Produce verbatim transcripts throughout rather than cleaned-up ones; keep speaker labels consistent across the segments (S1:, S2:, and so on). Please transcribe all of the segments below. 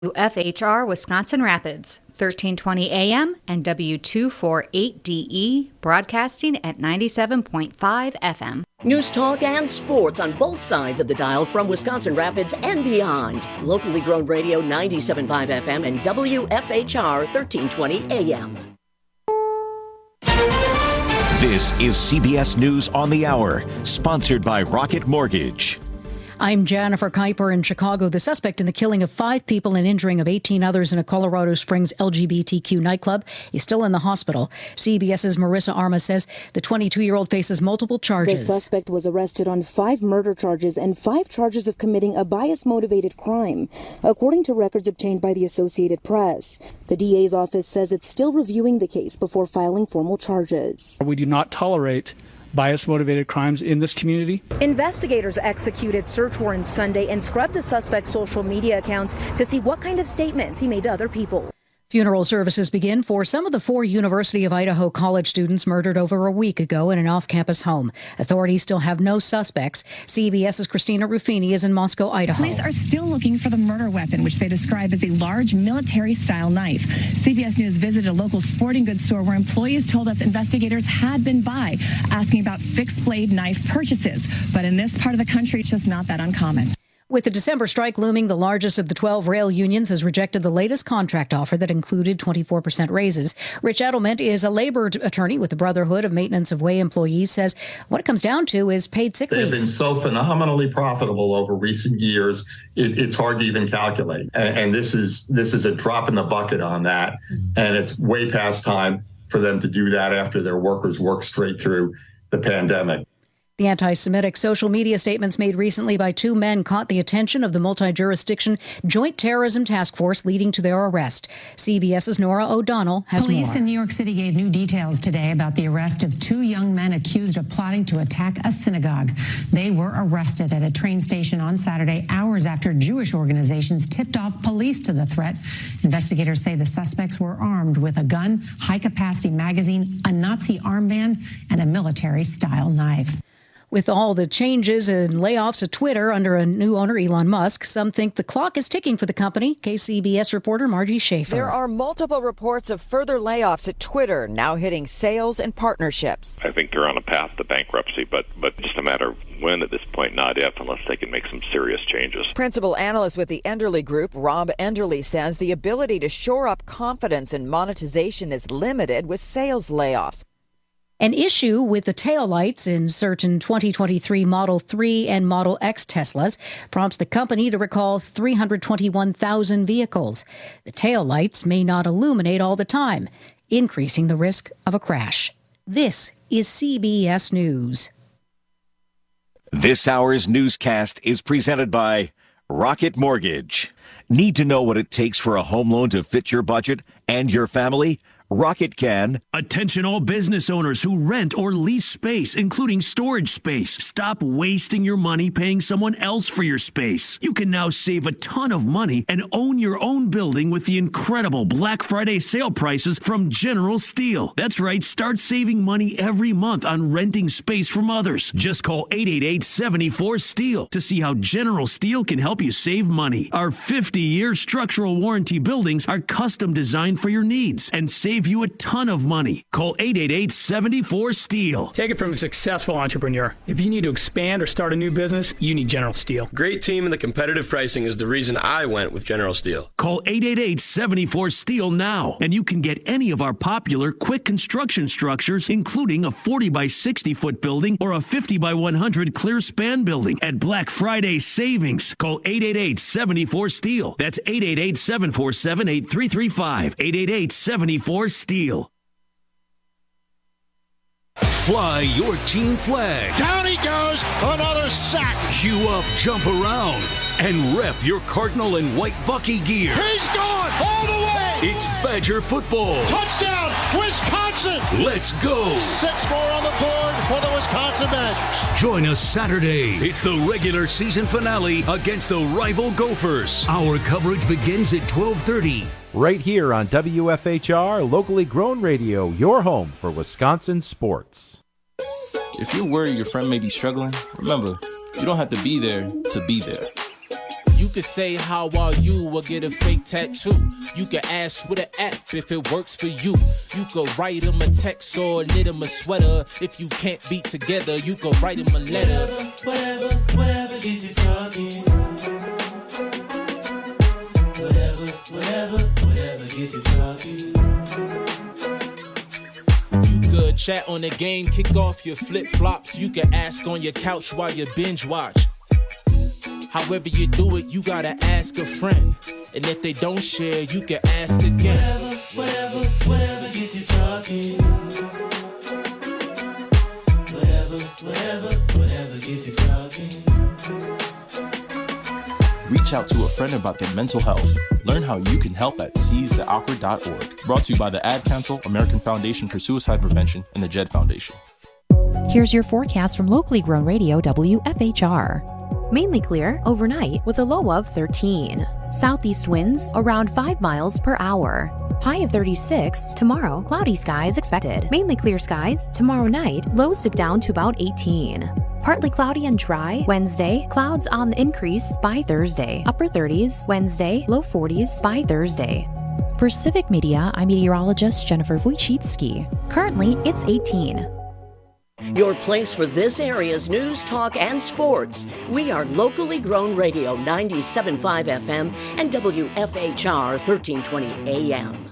S1: W F H R Wisconsin Rapids, thirteen twenty A M and W two forty-eight D E, broadcasting at ninety-seven point five F M.
S2: News talk and sports on both sides of the dial from Wisconsin Rapids and beyond. Locally grown radio ninety-seven point five F M and W F H R thirteen twenty A M.
S3: This is C B S News on the Hour, sponsored by Rocket Mortgage.
S4: I'm Jennifer Kuiper in Chicago. The suspect in the killing of five people and injuring of eighteen others in a Colorado Springs L G B T Q nightclub is still in the hospital. CBS's Marissa Arma says the twenty-two-year-old faces multiple charges.
S5: The suspect was arrested on five murder charges and five charges of committing a bias-motivated crime, according to records obtained by the Associated Press. The D A's office says it's still reviewing the case before filing formal charges.
S6: We do not tolerate bias-motivated crimes in this community.
S7: Investigators executed search warrants Sunday and scrubbed the suspect's social media accounts to see what kind of statements he made to other people.
S4: Funeral services begin for some of the four University of Idaho college students murdered over a week ago in an off-campus home. Authorities still have no suspects. CBS's Christina Ruffini is in Moscow, Idaho.
S8: Police are still looking for the murder weapon, which they describe as a large military-style knife. C B S News visited a local sporting goods store where employees told us investigators had been by, asking about fixed-blade knife purchases. But in this part of the country, it's just not that uncommon.
S4: With the December strike looming, the largest of the twelve rail unions has rejected the latest contract offer that included twenty-four percent raises. Rich Edelman is a labor attorney with the Brotherhood of Maintenance of Way Employees, says what it comes down to is paid sick leave.
S9: They've been so phenomenally profitable over recent years, it, it's hard to even calculate. And, and this is this is a drop in the bucket on that. And it's way past time for them to do that after their workers work straight through the pandemic.
S4: The anti-Semitic social media statements made recently by two men caught the attention of the multi-jurisdiction Joint Terrorism Task Force, leading to their arrest. CBS's Nora O'Donnell has
S10: Police
S4: more.
S10: in New York City gave new details today about the arrest of two young men accused of plotting to attack a synagogue. They were arrested at a train station on Saturday, hours after Jewish organizations tipped off police to the threat. Investigators say the suspects were armed with a gun, high-capacity magazine, a Nazi armband, and a military-style knife.
S4: With all the changes and layoffs at Twitter under a new owner, Elon Musk, some think the clock is ticking for the company. K C B S reporter Margie Schaefer.
S11: There are multiple reports of further layoffs at Twitter, now hitting sales and partnerships.
S12: I think they're on a path to bankruptcy, but, but just a matter of when at this point, not if, unless they can make some serious changes.
S11: Principal analyst with the Enderly Group, Rob Enderly, says the ability to shore up confidence in monetization is limited with sales layoffs.
S4: An issue with the taillights in certain twenty twenty-three Model three and Model X Teslas prompts the company to recall three hundred twenty-one thousand vehicles. The taillights may not illuminate all the time, increasing the risk of a crash. This is C B S News.
S3: This hour's newscast is presented by Rocket Mortgage. Need to know what it takes for a home loan to fit your budget and your family? Rocket can.
S13: Attention all business owners who rent or lease space, including storage space. Stop wasting your money paying someone else for your space. You can now save a ton of money and own your own building with the incredible Black Friday sale prices from General Steel. That's right, start saving money every month on renting space from others. Just call eight eight eight, seven four, STEEL to see how General Steel can help you save money. Our fifty-year structural warranty buildings are custom designed for your needs and save you a ton of money. Call eight eight eight, seven four, STEEL.
S6: Take it from a successful entrepreneur. If you need to expand or start a new business, you need General Steel.
S14: Great team and the competitive pricing is the reason I went with General Steel.
S13: Call eight eight eight, seven four, STEEL now, and you can get any of our popular quick construction structures, including a forty by sixty foot building or a fifty by one hundred clear span building at Black Friday savings. Call eight eight eight, seven four, STEEL. That's eight eight eight, seven four seven, eight three three five. eight eight eight, seven four, STEEL.
S15: Fly your team flag.
S16: Down he goes, another sack.
S15: Cue up, jump around, and rep your Cardinal and White Bucky gear.
S16: He's gone all the way.
S15: It's Badger football.
S16: Touchdown, Wisconsin.
S15: Let's go.
S16: Six more on the board for the Wisconsin Badgers.
S15: Join us Saturday. It's the regular season finale against the rival Gophers. Our coverage begins at twelve thirty.
S17: Right here on W F H R, locally grown radio, your home for Wisconsin sports.
S18: If you're worried your friend may be struggling, remember, you don't have to be there to be there. You could say how are you or get a fake tattoo. You could ask with an app if it works for you. You could write him a text or knit him a sweater. If you can't be together, you could write him a letter.
S19: Whatever, whatever, whatever gets you talking. Whatever, whatever, whatever gets you talking.
S18: You could chat on the game, kick off your flip-flops. You could ask on your couch while you binge watch. However you do it, you gotta ask a friend. And if they don't share, you can ask again.
S19: Whatever, whatever, whatever gets you talking. Whatever, whatever, whatever gets you talking.
S20: Reach out to a friend about their mental health. Learn how you can help at seize the awkward dot org. Brought to you by the Ad Council, American Foundation for Suicide Prevention, and the Jed Foundation.
S21: Here's your forecast from locally grown radio W F H R. Mainly clear overnight with a low of thirteen. Southeast winds around five miles per hour. High of thirty-six. Tomorrow, cloudy skies expected. Mainly clear skies. Tomorrow night, lows dip down to about eighteen. Partly cloudy and dry. Wednesday, clouds on the increase by Thursday. Upper thirties. Wednesday, low forties by Thursday. For Civic Media, I'm meteorologist Jennifer Wojcicki. Currently, it's eighteen.
S2: Your place for this area's news, talk, and sports. We are locally grown radio ninety-seven point five F M and W F H R thirteen twenty A M.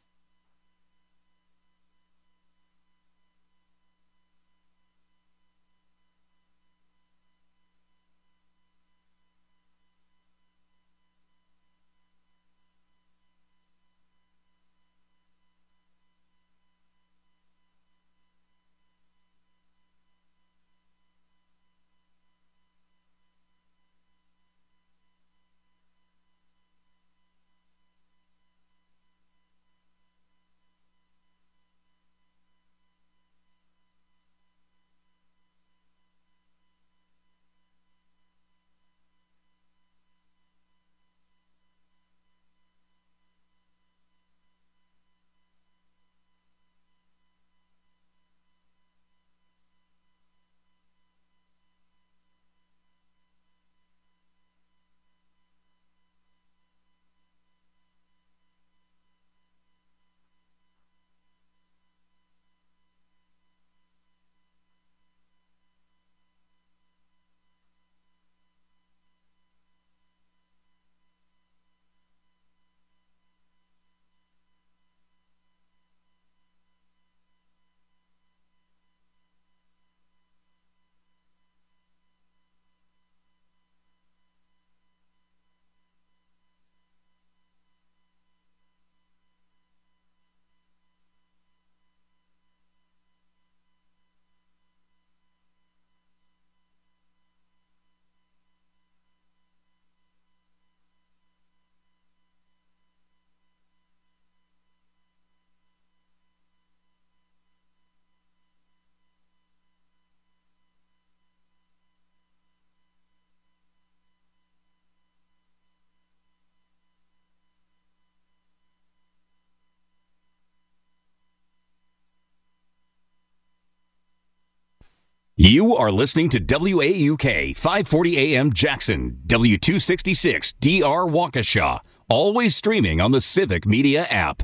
S22: You are listening to W A U K five forty A M Jackson, W two sixty-six D R Waukesha, always streaming on the Civic Media app.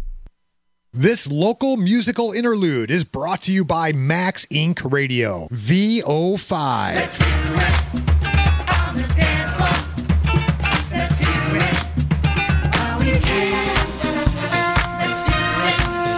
S23: This local musical interlude is brought to you by Max Incorporated. Radio, V O five.
S19: Let's do it on the dance floor. Let's do it. Are we here? Let's do it.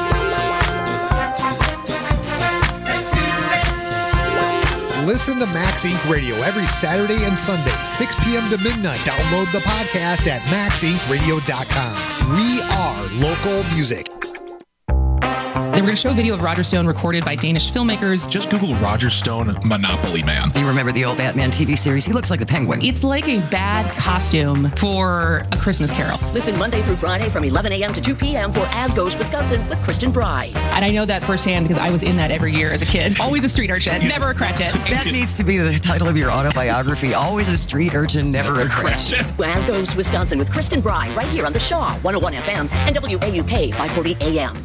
S19: Let's do it.
S23: Listen to Max Incorporated. Radio every Saturday and Sunday, six p.m. to midnight. Download the podcast at max inc radio dot com. We are local music.
S24: They were going to show a video of Roger Stone recorded by Danish filmmakers.
S25: Just Google Roger Stone Monopoly Man.
S26: You remember the old Batman T V series? He looks like the Penguin.
S24: It's like a bad costume for A Christmas Carol.
S2: Listen Monday through Friday from eleven a.m. to two p.m. for As Goes Wisconsin with Kristen Bry.
S24: And I know that firsthand because I was in that every year as a kid. Always a street urchin, never a cratchit.
S26: That needs to be the title of your autobiography. Always a street urchin, never a cratchit.
S2: As Goes Wisconsin with Kristen Bry right here on the Shaw one oh one F M and W A U K five forty A M.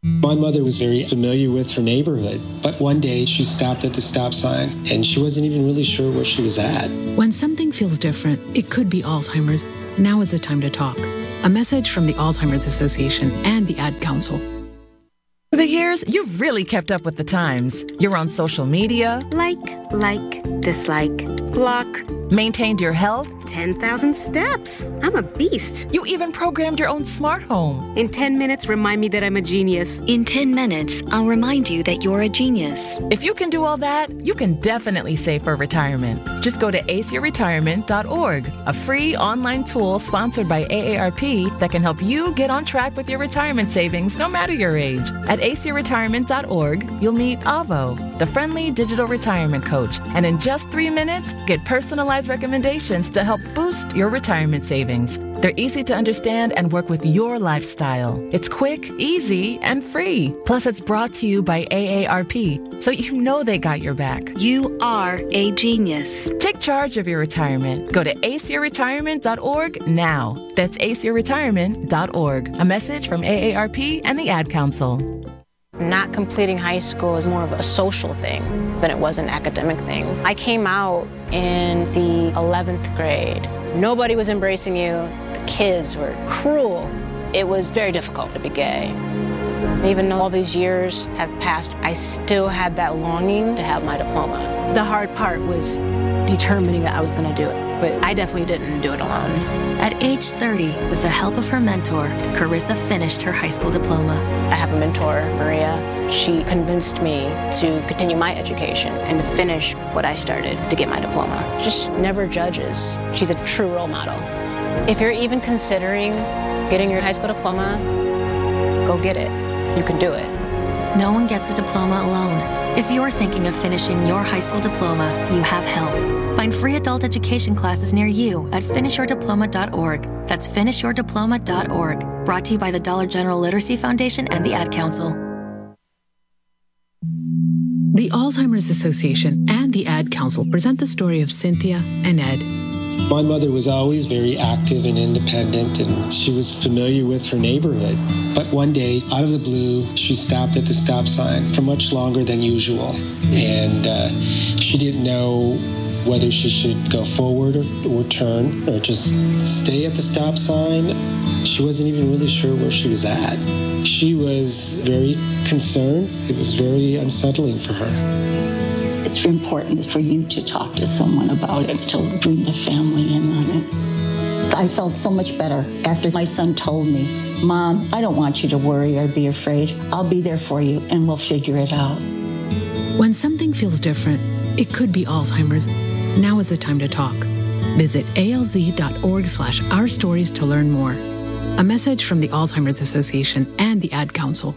S1: My mother was very familiar with her neighborhood, but one day she stopped at the stop sign and she wasn't even really sure where she was at.
S5: When something feels different, it could be Alzheimer's. Now is the time to talk. A message from the Alzheimer's Association and the Ad Council.
S7: For the years, you've really kept up with the times. You're on social media.
S8: Like, like, dislike, block.
S7: Maintained your health.
S8: ten thousand steps. I'm a beast.
S7: You even programmed your own smart home.
S8: In ten minutes, remind me that I'm a genius.
S9: In ten minutes, I'll remind you that you're a genius.
S7: If you can do all that, you can definitely save for retirement. Just go to ace your retirement dot org, a free online tool sponsored by A A R P that can help you get on track with your retirement savings no matter your age. At ace your retirement dot org, you'll meet Avo, the friendly digital retirement coach, and in just three minutes, get personalized recommendations to help boost your retirement savings. They're easy to understand and work with your lifestyle. It's quick, easy, and free. Plus, it's brought to you by A A R P, so you know they got your back.
S9: You are a genius.
S7: Take charge of your retirement. Go to ace your retirement dot org now. That's ace your retirement dot org. A message from A A R P and the Ad Council.
S10: Not completing high school is more of a social thing than it was an academic thing. I came out in the eleventh grade. Nobody was embracing you. The kids were cruel. It was very difficult to be gay. Even though all these years have passed, I still had that longing to have my diploma. The hard part was determining that I was going to do it, but I definitely didn't do it alone.
S27: At age thirty, with the help of her mentor, Carissa finished her high school diploma.
S10: I have a mentor, Maria. She convinced me to continue my education and to finish what I started to get my diploma. Just never judges. She's a true role model. If you're even considering getting your high school diploma, go get it. You can do it.
S27: No one gets a diploma alone. If you're thinking of finishing your high school diploma, you have help. Find free adult education classes near you at finish your diploma dot org. That's finish your diploma dot org. Brought to you by the Dollar General Literacy Foundation and the Ad Council.
S5: The Alzheimer's Association and the Ad Council present the story of Cynthia and Ed.
S1: My mother was always very active and independent, and she was familiar with her neighborhood. But one day, out of the blue, she stopped at the stop sign for much longer than usual. And uh, she didn't know whether she should go forward or, or turn or just stay at the stop sign. She wasn't even really sure where she was at. She was very concerned. It was very unsettling for her.
S28: It's important for you to talk to someone about it, to bring the family in on it. I felt so much better after my son told me, Mom, I don't want you to worry or be afraid. I'll be there for you and we'll figure it out.
S5: When something feels different, it could be Alzheimer's. Now is the time to talk. Visit alz dot org slash our stories to learn more. A message from the Alzheimer's Association and the Ad Council.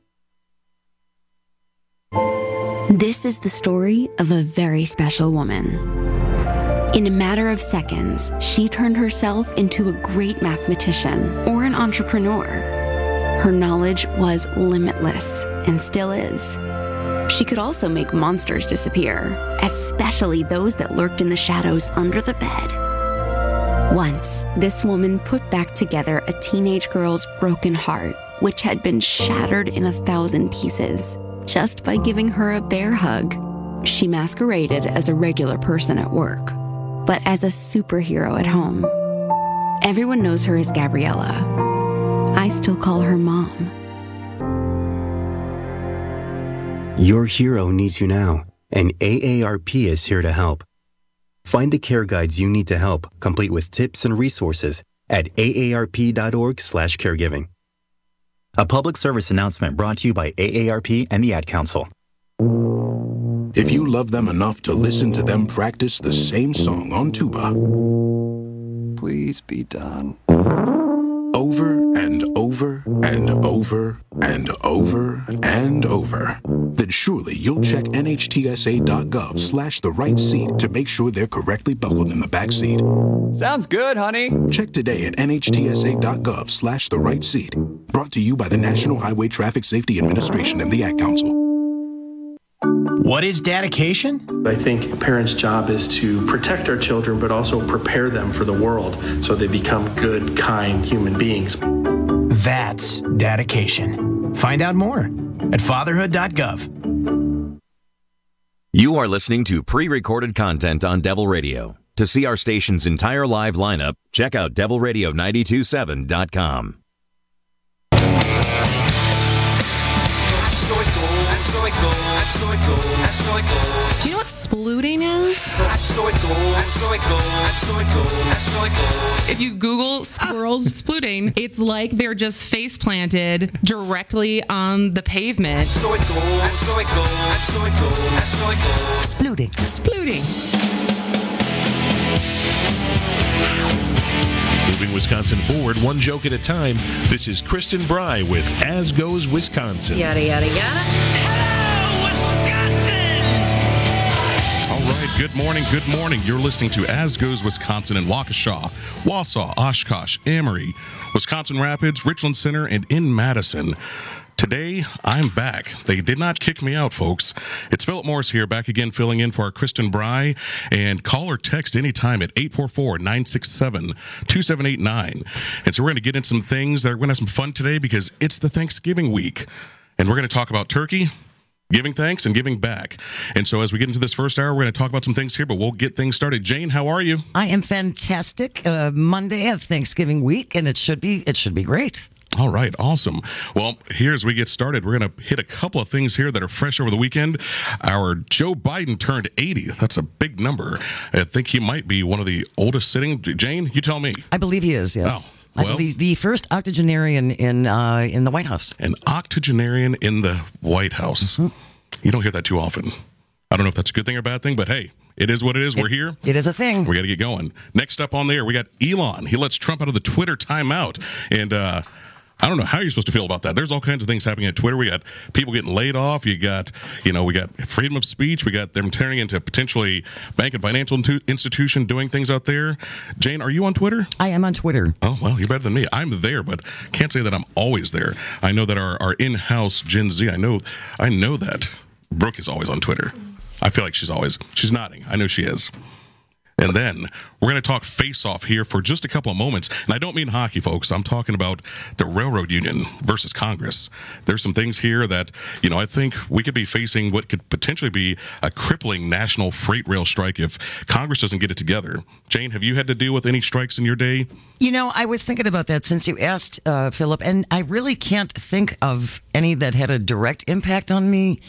S29: This is the story of a very special woman. In a matter of seconds, she turned herself into a great mathematician or an entrepreneur. Her knowledge was limitless and still is. She could also make monsters disappear, especially those that lurked in the shadows under the bed. Once, this woman put back together a teenage girl's broken heart, which had been shattered in a thousand pieces, just by giving her a bear hug. She masqueraded as a regular person at work, but as a superhero at home. Everyone knows her as Gabriella. I still call her Mom.
S30: Your hero needs you now, and A A R P is here to help. Find the care guides you need to help, complete with tips and resources at A A R P dot org slash caregiving. A public service announcement brought to you by A A R P and the Ad Council.
S31: If you love them enough to listen to them practice the same song on tuba,
S32: please be done.
S31: Over and over and over and over and over, then surely you'll check N H T S A dot gov slash the right seat to make sure they're correctly buckled in the back seat.
S32: Sounds good, honey.
S31: Check today at N H T S A dot gov slash the right seat. Brought to you by the National Highway Traffic Safety Administration and the Ad Council.
S33: What is dedication?
S34: I think a parent's job is to protect our children, but also prepare them for the world so they become good, kind human beings.
S33: That's dedication. Find out more at fatherhood dot gov.
S3: You are listening to pre-recorded content on Devil Radio. To see our station's entire live lineup, check out devil radio nine two seven dot com.
S24: Do you know what splooting is? If you Google squirrels splooting, it's like they're just face planted directly on the pavement.
S26: Splooting.
S24: Splooting.
S4: Moving Wisconsin forward, one joke at a time. This is Kristen Bry with As Goes Wisconsin.
S24: Yada, yada, yada.
S6: All right, good morning, good morning. You're listening to As Goes Wisconsin in Waukesha, Wausau, Oshkosh, Amory, Wisconsin Rapids, Richland Center, and in Madison. Today, I'm back. They did not kick me out, folks. It's Philip Morris here, back again, filling in for our Kristen Bry. And call or text anytime at eight four four, nine six seven, two seven eight nine. And so we're going to get into some things that are going to have some fun today because it's the Thanksgiving week. And we're going to talk about turkey, giving thanks, and giving back. And so as we get into this first hour, we're going to talk about some things here, but we'll get things started. Jane, how are you?
S26: I am fantastic. Uh, Monday of Thanksgiving week, and it should be it should be great.
S6: All right, awesome. Well, here as we get started, we're going to hit a couple of things here that are fresh over the weekend. Our Joe Biden turned eighty. That's a big number. I think he might be one of the oldest sitting. Jane, you tell me.
S26: I believe he is, yes.
S6: Oh. Well,
S26: I believe the first octogenarian in uh, in the White House.
S6: An octogenarian in the White House. Mm-hmm. You don't hear that too often. I don't know if that's a good thing or a bad thing, but hey, it is what it is. We're
S26: it,
S6: here.
S26: It is a thing.
S6: We got to get going. Next up on there, we got Elon. He lets Trump out of the Twitter timeout. And, uh, I don't know how you're supposed to feel about that. There's all kinds of things happening at Twitter. We got people getting laid off. You got, you know, we got freedom of speech. We got them turning into potentially bank and financial institution doing things out there. Jane, are you on Twitter?
S26: I am on Twitter.
S6: Oh, well, you're better than me. I'm there, but can't say that I'm always there. I know that our, our in-house Gen Z, I know, I know that Brooke is always on Twitter. I feel like she's always, she's nodding. I know she is. And then we're going to talk face-off here for just a couple of moments. And I don't mean hockey, folks. I'm talking about the railroad union versus Congress. There's some things here that, you know, I think we could be facing what could potentially be a crippling national freight rail strike if Congress doesn't get it together. Jane, have you had to deal with any strikes in your day?
S26: You know, I was thinking about that since you asked, uh, Philip, and I really can't think of any that had a direct impact on me.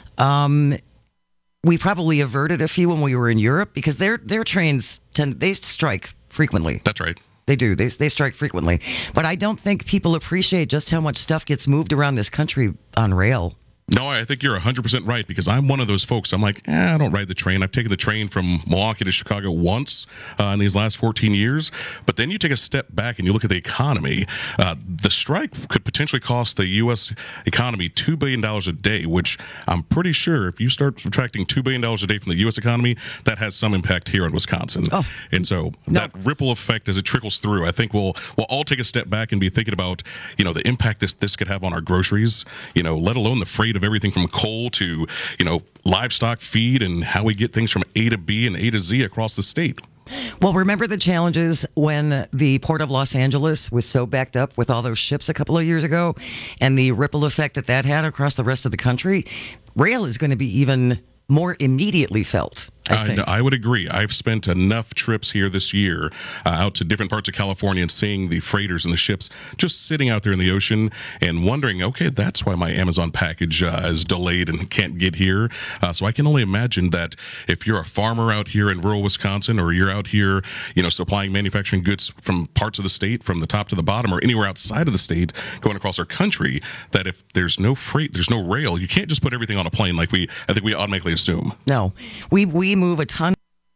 S26: Um We probably averted a few when we were in Europe because their their trains tend they strike frequently.
S6: That's right.
S26: They do. They they strike frequently. But I don't think people appreciate just how much stuff gets moved around this country on rail.
S6: No, I think you're one hundred percent right because I'm one of those folks. I'm like, eh, I don't ride the train. I've taken the train from Milwaukee to Chicago once uh, in these last fourteen years. But then you take a step back and you look at the economy. Uh, the strike could potentially cost the U S economy two billion dollars a day, which I'm pretty sure if you start subtracting two billion dollars a day from the U S economy, that has some impact here in Wisconsin. Oh. And so no. that ripple effect as it trickles through, I think we'll we'll all take a step back and be thinking about, you know, the impact this, this could have on our groceries, you know, let alone the freight of everything from coal to, you know, livestock feed and how we get things from A to B and A to Z across the state.
S26: Well, remember the challenges when the Port of Los Angeles was so backed up with all those ships a couple of years ago and the ripple effect that that had across the rest of the country? Rail is going to be even more immediately felt. I,
S6: uh, I would agree. I've spent enough trips here this year uh, out to different parts of California and seeing the freighters and the ships just sitting out there in the ocean and wondering, okay, that's why my Amazon package uh, is delayed and can't get here. Uh, so I can only imagine that if you're a farmer out here in rural Wisconsin or you're out here, you know, supplying manufacturing goods from parts of the state, from the top to the bottom or anywhere outside of the state going across our country, that if there's no freight, there's no rail, you can't just put everything on a plane like we, I think we automatically assume.
S26: No, we, we move a ton.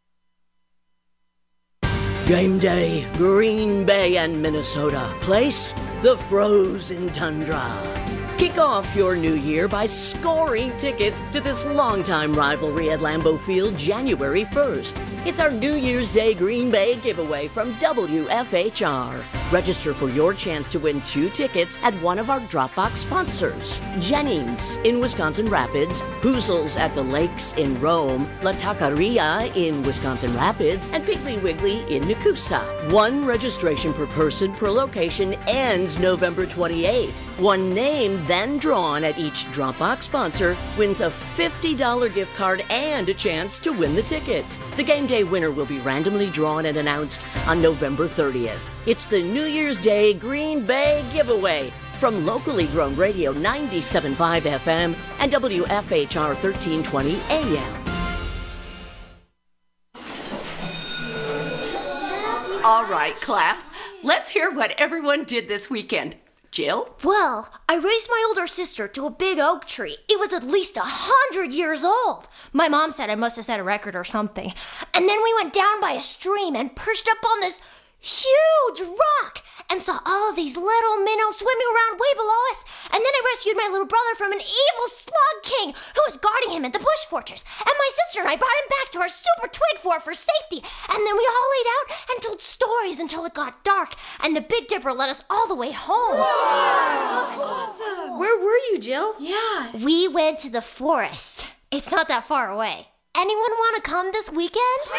S2: Game day, Green Bay and Minnesota. Place, the frozen tundra. Kick off your new year by scoring tickets to this longtime rivalry at Lambeau Field January first. It's our New Year's Day Green Bay giveaway from W F H R. Register for your chance to win two tickets at one of our Dropbox sponsors. Jennings in Wisconsin Rapids, Hoozles at the Lakes in Rome, La Taqueria in Wisconsin Rapids, and Piggly Wiggly in Nakusa. One registration per person per location ends November twenty-eighth. One name then drawn at each Dropbox sponsor wins a fifty dollars gift card and a chance to win the tickets. The game day winner will be randomly drawn and announced on November thirtieth. It's the New Year's Day Green Bay giveaway from locally grown radio ninety-seven point five F M and W F H R thirteen twenty A M.
S11: All right, class, let's hear what everyone did this weekend. Jill?
S12: Well, I raised my older sister to a big oak tree. It was at least a hundred years old. My mom said I must have set a record or something. And then we went down by a stream and perched up on this huge rock and saw all of these little minnows swimming around way below us. And then I rescued my little brother from an evil slug king who was guarding him at the bush fortress. And my sister and I brought him back to our super twig fort for safety. And then we all laid out and told stories until it got dark. And the Big Dipper led us all the way home. Wow. Awesome. Where were you, Jill? Yeah. We went to the forest. It's not that far away. Anyone want to come this weekend?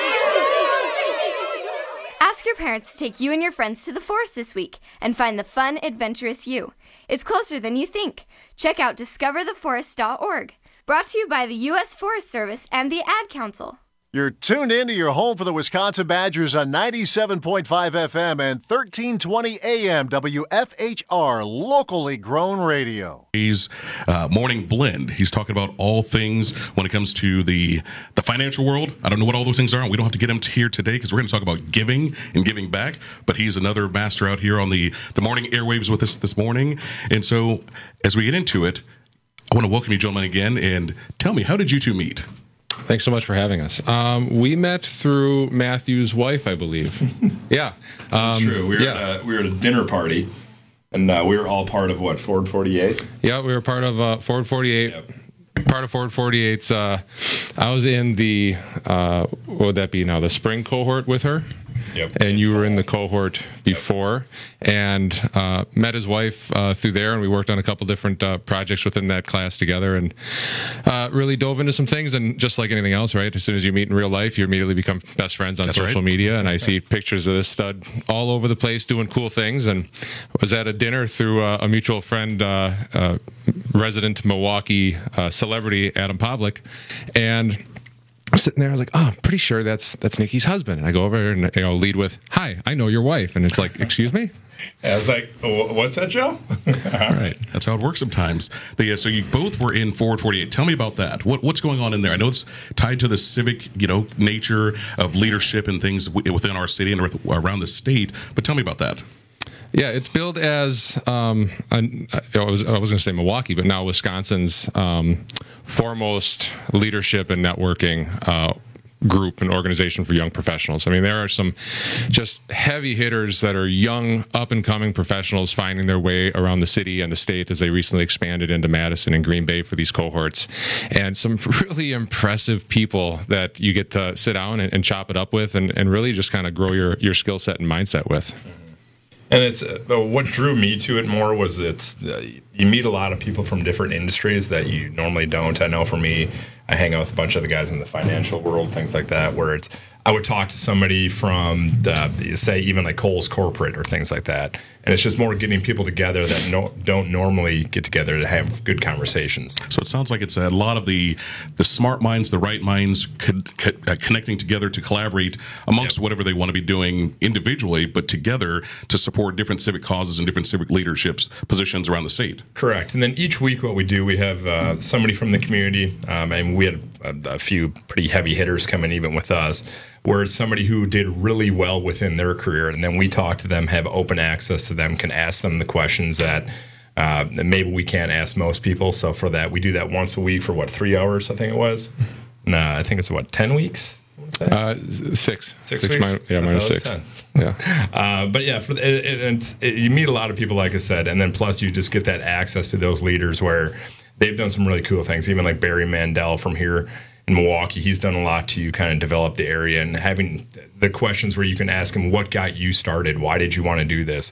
S13: Ask your parents to take you and your friends to the forest this week and find the fun, adventurous you. It's closer than you think. Check out discover the forest dot org. Brought to you by the U S Forest Service and the Ad Council.
S14: You're tuned in to your home for the Wisconsin Badgers on ninety-seven point five F M and thirteen twenty A M W F H R, locally grown radio.
S6: He's uh, Morning Blend. He's talking about all things when it comes to the the financial world. I don't know what all those things are. We don't have to get him to here today because we're going to talk about giving and giving back. But he's another master out here on the, the morning airwaves with us this morning. And so as we get into it, I want to welcome you gentlemen again and tell me, how did you two meet?
S15: Thanks so much for having us. Um, we met through Matthew's wife, I believe. Yeah. Um,
S16: That's true. We were,
S15: yeah.
S16: at a, we were at a dinner party, and uh, we were all part of, what, Ford forty-eight?
S15: Yeah, we were part of uh, Ford forty-eight. Yep. Part of Ford forty-eight's, uh, I was in the, uh, what would that be now, the spring cohort with her?
S16: Yep.
S15: And you were in the cohort before, yep. and uh, met his wife uh, through there, and we worked on a couple different uh, projects within that class together, and uh, really dove into some things. And just like anything else, right? As soon as you meet in real life, you immediately become best friends on That's social right. media. And I see pictures of this stud all over the place doing cool things. And was at a dinner through uh, a mutual friend, uh, uh, resident Milwaukee uh, celebrity Adam Pavlik, and I'm sitting there, I was like, oh, I'm pretty sure that's that's Nikki's husband. And I go over and you know lead with, hi, I know your wife. And it's like, excuse me?
S16: I was like, what's that, Joe?
S6: All right. That's how it works sometimes. But yeah, so you both were in Ford forty-eight. Tell me about that. What What's going on in there? I know it's tied to the civic, you know, nature of leadership and things within our city and around the state. But tell me about that.
S15: Yeah, it's billed as, um, an, I was, I was going to say Milwaukee, but now Wisconsin's um, foremost leadership and networking uh, group and organization for young professionals. I mean, there are some just heavy hitters that are young, up-and-coming professionals finding their way around the city and the state as they recently expanded into Madison and Green Bay for these cohorts. And some really impressive people that you get to sit down and, and chop it up with and, and really just kind of grow your, your skill set and mindset with.
S16: And it's uh, what drew me to it more was it's uh, you meet a lot of people from different industries that you normally don't. I know for me, I hang out with a bunch of the guys in the financial world, things like that, where it's I would talk to somebody from, the, say, even like Kohl's Corporate or things like that. And it's just more getting people together that no, don't normally get together to have good conversations.
S6: So it sounds like it's a lot of the the smart minds, the right minds co- co- uh, connecting together to collaborate amongst yep. whatever they want to be doing individually, but together to support different civic causes and different civic leaderships positions around the state.
S16: Correct. And then each week what we do, we have uh, somebody from the community, um, and we had a, a few pretty heavy hitters come in even with us, where it's somebody who did really well within their career, and then we talk to them, have open access to them, can ask them the questions that uh, maybe we can't ask most people. So for that, we do that once a week for, what, three hours, I think it was? No, I think it's, what, ten weeks?
S15: Uh, six.
S16: Six,
S15: six
S16: weeks?
S15: Mi- yeah, minus six.
S16: ten.
S15: Yeah.
S16: Uh, but yeah, for the, it, it, it's, it, you meet a lot of people, like I said, and then plus you just get that access to those leaders where they've done some really cool things, even like Barry Mandel from here in Milwaukee. He's done a lot to kind of develop the area, and having the questions where you can ask him, what got you started? Why did you want to do this?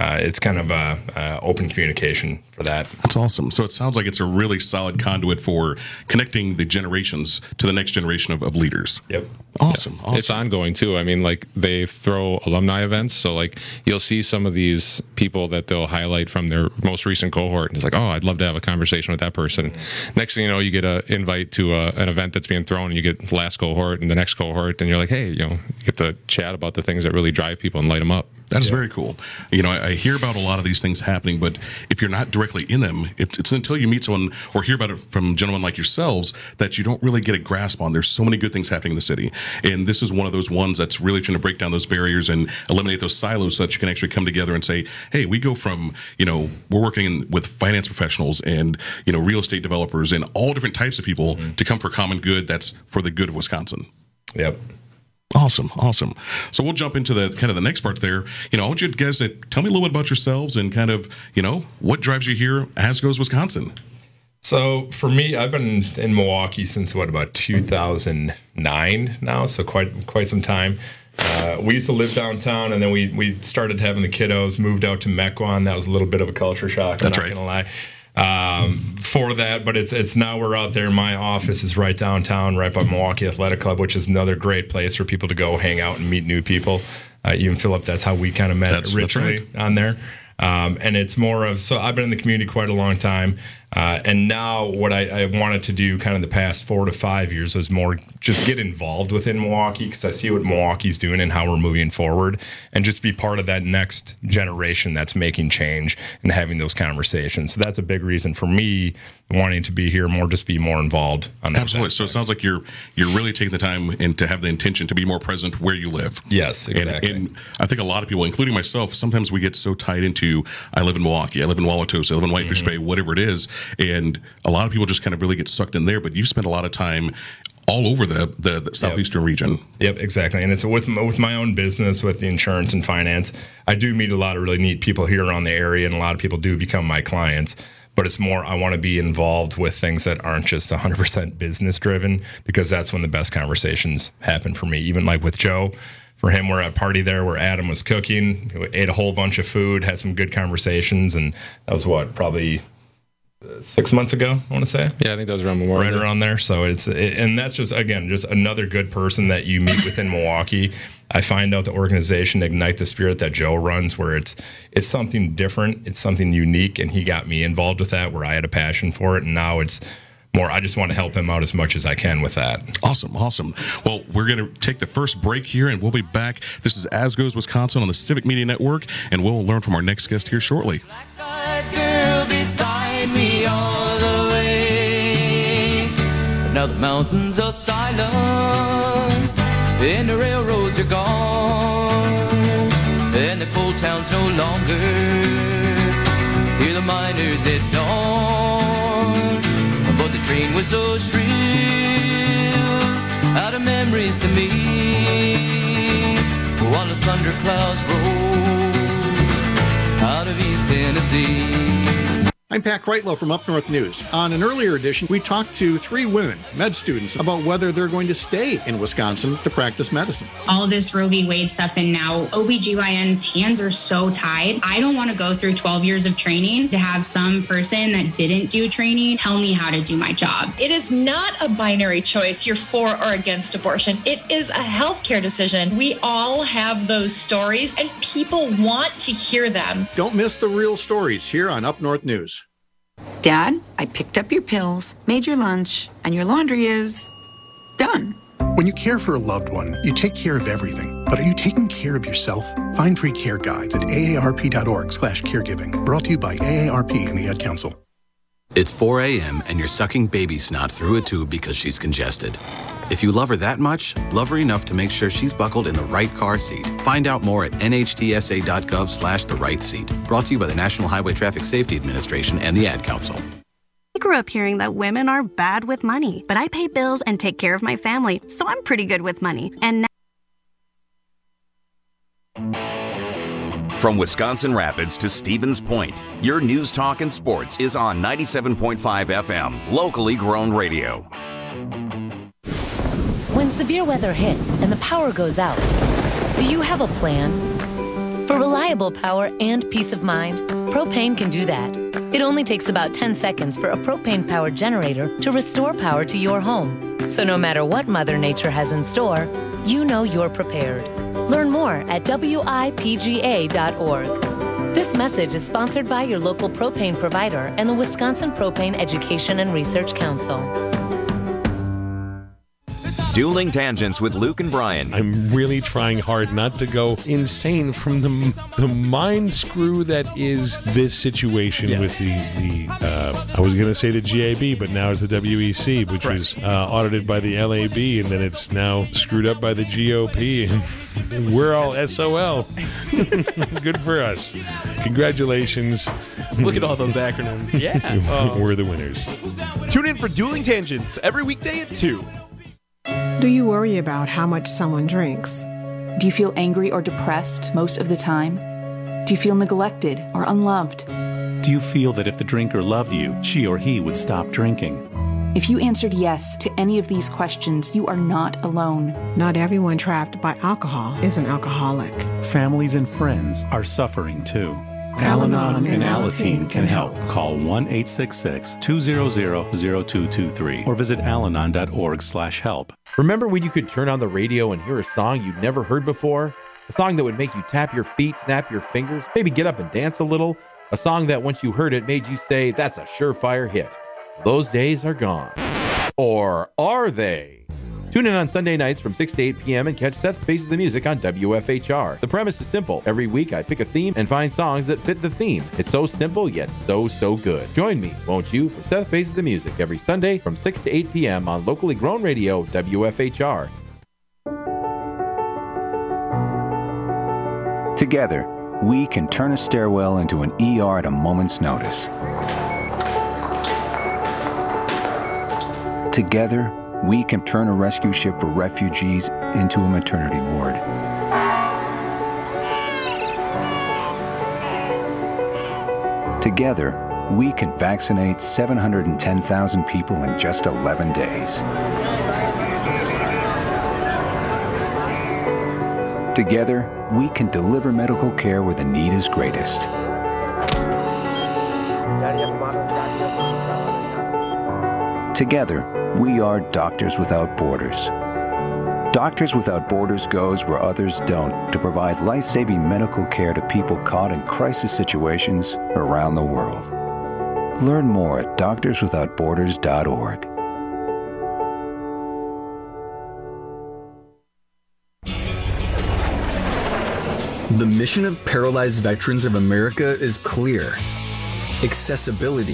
S16: uh, it's kind of a, a open communication for that.
S6: That's awesome. So it sounds like it's a really solid conduit for connecting the generations to the next generation of, of leaders.
S16: Yep.
S6: Awesome.
S15: Yeah.
S6: awesome.
S15: It's ongoing too. I mean, like they throw alumni events. So like you'll see some of these people that they'll highlight from their most recent cohort. And it's like, oh, I'd love to have a conversation with that person. Mm-hmm. Next thing you know, you get an invite to a, an event that's being thrown and you get the last cohort and the next cohort. And you're like, hey, you know, you get to chat about the things that really drive people and light them up.
S6: That is
S15: yeah.
S6: very cool. You know, I, I hear about a lot of these things happening, but if you're not directly in them, it's, it's until you meet someone or hear about it from gentlemen like yourselves that you don't really get a grasp on. There's so many good things happening in the city. And this is one of those ones that's really trying to break down those barriers and eliminate those silos so that you can actually come together and say, hey, we go from, you know, we're working in, with finance professionals and, you know, real estate developers and all different types of people mm-hmm. to come for common good that's for the good of Wisconsin.
S16: Yep.
S6: Awesome, awesome. So we'll jump into the kind of the next part there. You know, I want you guys to tell me a little bit about yourselves and kind of, you know, what drives you here as goes Wisconsin.
S16: So for me, I've been in Milwaukee since what, about two thousand nine now, so quite quite some time. Uh, we used to live downtown, and then we we started having the kiddos, moved out to Mequon. That was a little bit of a culture shock. I'm
S6: That's
S16: not
S6: right.
S16: gonna lie. Um, for that, but it's it's now we're out there. My office is right downtown, right by Milwaukee Athletic Club, which is another great place for people to go hang out and meet new people. Uh, even Philip, that's how we kind of met
S6: that's,
S16: originally
S6: that's right.
S16: on there. Um, and it's more of, so I've been in the community quite a long time. Uh, and now what I, I wanted to do kind of the past four to five years was more just get involved within Milwaukee because I see what Milwaukee's doing and how we're moving forward and just be part of that next generation that's making change and having those conversations. So that's a big reason for me wanting to be here more, just be more involved on that.
S6: Absolutely. So it sounds like you're you're really taking the time and to have the intention to be more present where you live.
S16: Yes, exactly.
S6: And, and I think a lot of people, including myself, sometimes we get so tied into, I live in Milwaukee, I live in Wauwatosa, I live in Whitefish mm-hmm. Bay, whatever it is. And a lot of people just kind of really get sucked in there, but you spend a lot of time all over the, the, the southeastern
S16: yep.
S6: region.
S16: Yep, exactly. And it's with with my own business, with the insurance and finance, I do meet a lot of really neat people here around the area, and a lot of people do become my clients. But it's more, I want to be involved with things that aren't just one hundred percent business driven, because that's when the best conversations happen for me. Even like with Joe, for him, we're at a party there where Adam was cooking, we ate a whole bunch of food, had some good conversations, and that was what, probably six months ago, I want to say.
S15: Yeah, I think that was around Memorial.
S16: Right around there. So it's, it, and that's just, again, just another good person that you meet within Milwaukee. I find out the organization Ignite the Spirit that Joe runs, where it's it's something different, it's something unique, and he got me involved with that, where I had a passion for it, and now it's more, I just want to help him out as much as I can with that.
S6: Awesome, awesome. Well, we're going to take the first break here, and we'll be back. This is As Goes Wisconsin on the Civic Media Network, and we'll learn from our next guest here shortly.
S1: Girl beside me all the way. Now the mountains are silent and the railroads are gone and the coal towns no longer hear the miners at dawn. But the train whistle shrills out of memories to me while the thunder clouds roll out of East Tennessee.
S7: I'm Pat Kreitlow from Up North News. On an earlier edition, we talked to three women, med students, about whether they're going to stay in Wisconsin to practice medicine.
S8: All this Roe v. Wade stuff, and now O B G Y N's hands are so tied. I don't want to go through twelve years of training to have some person that didn't do training tell me how to do my job.
S9: It is not a binary choice, you're for or against abortion. It is a healthcare decision. We all have those stories, and people want to hear them.
S7: Don't miss the real stories here on Up North News.
S10: Dad, I picked up your pills, made your lunch, and your laundry is done.
S31: When you care for a loved one, you take care of everything. But are you taking care of yourself? Find free care guides at A A R P dot org slash caregiving. Brought to you by A A R P and the Ad Council.
S17: It's four a.m. and you're sucking baby snot through a tube because she's congested. If you love her that much, love her enough to make sure she's buckled in the right car seat. Find out more at N H T S A dot gov slash the right seat. Brought to you by the National Highway Traffic Safety Administration and the Ad Council.
S18: I grew up hearing that women are bad with money, but I pay bills and take care of my family, so I'm pretty good with money. And now-
S3: From Wisconsin Rapids to Stevens Point, your news, talk, and sports is on ninety-seven point five F M, locally grown radio.
S19: When severe weather hits and the power goes out, do you have a plan?
S5: For reliable power and peace of mind, Propane can do that. It only takes about ten seconds for a propane-powered generator to restore power to your home. So no matter what Mother Nature has in store, you know you're prepared. Learn more at W I P G A dot org. This message is sponsored by your local propane provider and the Wisconsin Propane Education and Research Council.
S3: Dueling Tangents with Luke and Brian.
S4: I'm really trying hard not to go insane from the the mind screw that is this situation yes. with the, the uh, I was going to say the G A B, but now it's the W E C, which right. was uh, audited by the L A B, and then it's now screwed up by the G O P, and we're all S O L. Good for us. Congratulations.
S19: Look at all those acronyms. Yeah.
S4: Oh. We're the winners.
S19: Tune in for Dueling Tangents every weekday at two.
S20: Do you worry about how much someone drinks?
S21: Do you feel angry or depressed most of the time? Do you feel neglected or unloved?
S22: Do you feel that if the drinker loved you, she or he would stop drinking?
S21: If you answered yes to any of these questions, you are not alone.
S20: Not everyone trapped by alcohol is an alcoholic.
S22: Families and friends are suffering too. Al-Anon and Alateen can help. Call one eight six six, two zero zero, zero two two three or visit alanon dot org slash help.
S23: Remember when you could turn on the radio and hear a song you'd never heard before? A song that would make you tap your feet, snap your fingers, maybe get up and dance a little? A song that once you heard it made you say, that's a surefire hit. Those days are gone. Or are they? Tune in on Sunday nights from six to eight p.m. and catch Seth Faces the Music on W F H R. The premise is simple. Every week I pick a theme and find songs that fit the theme. It's so simple, yet so, so good. Join me, won't you, for Seth Faces the Music every Sunday from six to eight p.m. on locally grown radio W F H R.
S22: Together, we can turn a stairwell into an E R at a moment's notice. Together, we can turn a rescue ship for refugees into a maternity ward. Together, we can vaccinate seven hundred ten thousand people in just eleven days. Together, we can deliver medical care where the need is greatest. Together, we are Doctors Without Borders. Doctors Without Borders goes where others don't to provide life-saving medical care to people caught in crisis situations around the world. Learn more at doctors without borders dot org.
S23: The mission of Paralyzed Veterans of America is clear: accessibility.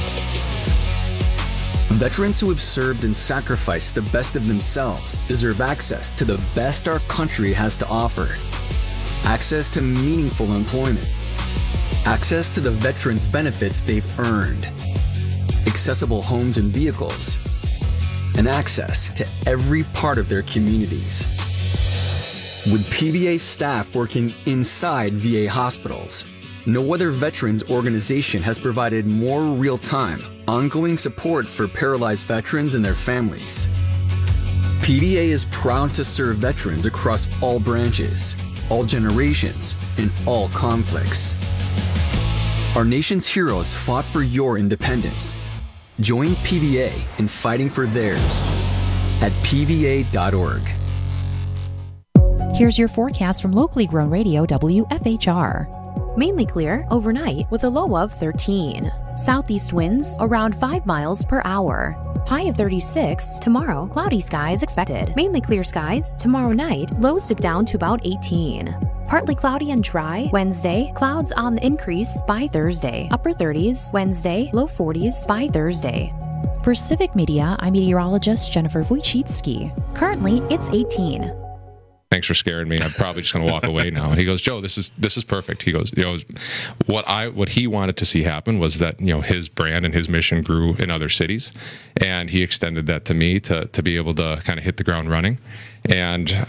S23: Veterans who have served and sacrificed the best of themselves deserve access to the best our country has to offer. Access to meaningful employment. Access to the veterans' benefits they've earned. Accessible homes and vehicles. And access to every part of their communities. With P V A staff working inside V A hospitals, no other veterans organization has provided more real-time, ongoing support for paralyzed veterans and their families. P V A is proud to serve veterans across all branches, all generations, and all conflicts. Our nation's heroes fought for your independence. Join P V A in fighting for theirs at P V A dot org.
S25: Here's your forecast from locally grown radio W F H R. Mainly clear overnight with a low of thirteen. Southeast winds around five miles per hour. High of thirty-six. Tomorrow, cloudy skies expected. Mainly clear skies. Tomorrow night, lows dip down to about eighteen. Partly cloudy and dry. Wednesday, clouds on the increase by Thursday. Upper thirties. Wednesday, low forties by Thursday. For Civic Media, I'm meteorologist Jennifer Wojcicki. Currently, it's eighteen.
S15: Thanks for scaring me. I'm probably just going to walk away now. And he goes, Joe, this is this is perfect. He goes, you know, what I what he wanted to see happen was that, you know, his brand and his mission grew in other cities, and he extended that to me to to be able to kind of hit the ground running. And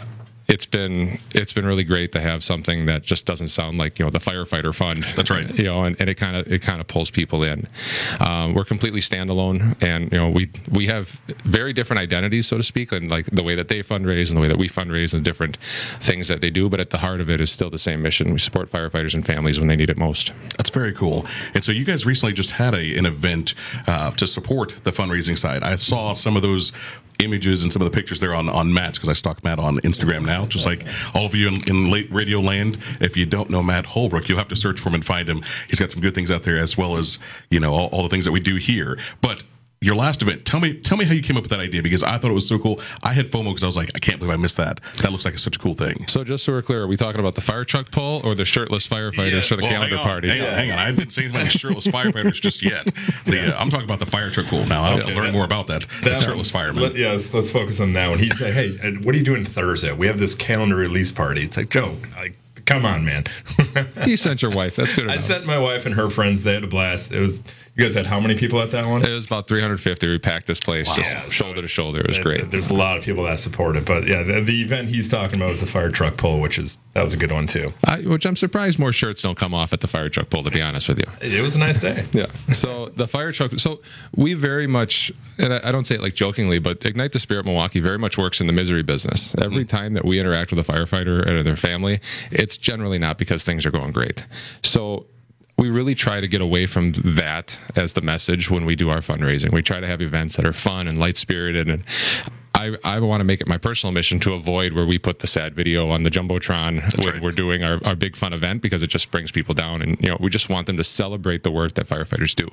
S15: it's been it's been really great to have something that just doesn't sound like, you know, the firefighter fund.
S6: That's right.
S15: You know, and, and it kind of it kind of pulls people in. Um, we're completely standalone, and you know, we we have very different identities, so to speak, and like the way that they fundraise and the way that we fundraise and the different things that they do. But at the heart of it is still the same mission. We support firefighters and families when they need it most.
S6: That's very cool. And so you guys recently just had a an event uh, to support the fundraising side. I saw some of those images and some of the pictures there on, on Matt's, because I stalk Matt on Instagram now, just like all of you in, in late radio land. If you don't know Matt Holbrook, you'll have to search for him and find him. He's got some good things out there, as well as, you know, all, all the things that we do here. But your last event, tell me tell me how you came up with that idea, because I thought it was so cool. I had FOMO because I was like, I can't believe I missed that. That looks like it's such a cool thing.
S15: So just so we're clear, are we talking about the fire truck pull or the shirtless firefighters
S6: Yeah.
S15: for the
S6: Well,
S15: calendar
S6: hang on,
S15: party?
S6: Hang on, hang on. I didn't say anything about the shirtless firefighters just yet. The, uh, I'm talking about the fire truck pool now. I have
S16: Okay,
S6: to learn
S16: that-
S6: more about that.
S16: That
S6: the shirtless
S16: one's-
S6: fireman.
S16: Let, yeah, let's, let's focus on that one. He'd say, "Hey, uh, what are you doing Thursday? We have this calendar release party." It's like, Joe, like, come on, man.
S15: You sent your wife. That's good enough.
S16: I sent my wife and her friends. They had a blast. It was. You guys had how many people at that one?
S15: It was about three hundred fifty. We packed this place just
S16: Yeah, so
S15: shoulder to shoulder. It was
S16: There-
S15: great.
S16: There's a lot of people that support it, but yeah, the, the event he's talking about was the fire truck pull, which is that was a good one too.
S15: I, which I'm surprised more shirts don't come off at the fire truck pull, to be honest with you.
S16: It was a nice day.
S15: Yeah. So the fire truck. So we very much, and I, I don't say it like jokingly, but Ignite the Spirit Milwaukee very much works in the misery business. Every time that we interact with a firefighter and their family, it's generally not because things are going great. So we really try to get away from that as the message when we do our fundraising. We try to have events that are fun and light-spirited, and I, I want to make it my personal mission to avoid where we put the sad video on the Jumbotron when
S6: right.
S15: we're doing our, our big fun event, because it just brings people down, and you know, we just want them to celebrate the work that firefighters do.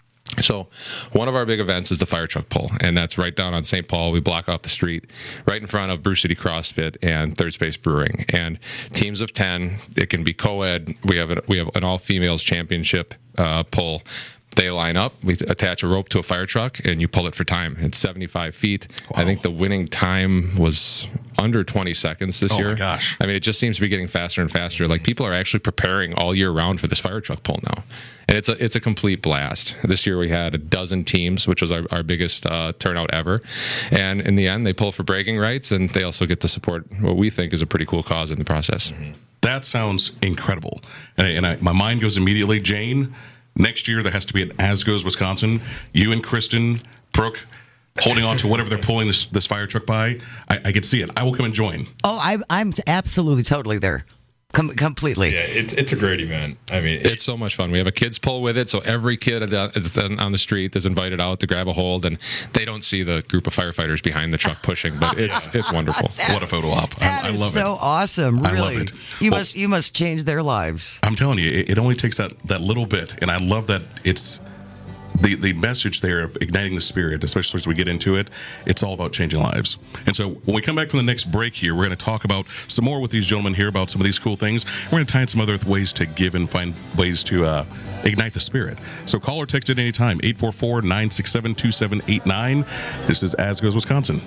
S15: So one of our big events is the fire truck pull, and that's right down on Saint Paul. We block off the street right in front of Brew City CrossFit and Third Space Brewing. And teams of ten, it can be co-ed. We have a, we have an all-females championship uh, pull. They line up, we attach a rope to a fire truck, and you pull it for time. It's seventy-five feet. Wow. I think the winning time was under twenty seconds this
S6: oh
S15: year.
S6: Oh, my gosh.
S15: I mean, it just seems to be getting faster and faster. Like, people are actually preparing all year round for this fire truck pull now. And it's a it's a complete blast. This year we had a dozen teams, which was our, our biggest uh, turnout ever. And in the end, they pull for bragging rights, and they also get to support what we think is a pretty cool cause in the process.
S6: Mm-hmm. That sounds incredible. And, I, and I, my mind goes immediately, Jane, next year there has to be an As Goes Wisconsin. You and Kristen, Brooke, holding on to whatever they're pulling this this fire truck by. I, I could see it. I will come and join.
S2: Oh, I, I'm absolutely totally there. Com- completely.
S16: Yeah, it's it's a great event. I mean,
S15: it's so much fun. We have a kids pull with it, so every kid on the street is invited out to grab a hold, and they don't see the group of firefighters behind the truck pushing, but it's
S16: yeah.
S15: it's wonderful.
S6: What a photo op!
S2: That
S6: I, I
S2: is
S6: love
S2: so
S6: it.
S2: awesome. Really,
S6: I love it.
S2: You
S6: Well,
S2: must you must change their lives.
S6: I'm telling you, it, it only takes that that little bit, and I love that it's. The, the message there of igniting the spirit, especially as we get into it, it's all about changing lives. And so when we come back from the next break here, we're going to talk about some more with these gentlemen here about some of these cool things. We're going to tie in some other ways to give and find ways to uh, ignite the spirit. So call or text at any time, eight four four, nine six seven, two seven eight nine. This is As Goes Wisconsin.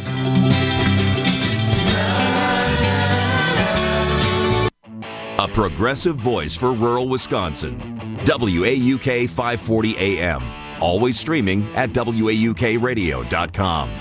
S3: A progressive voice for rural Wisconsin. W A U K five forty A M. Always streaming at W A U K radio dot com.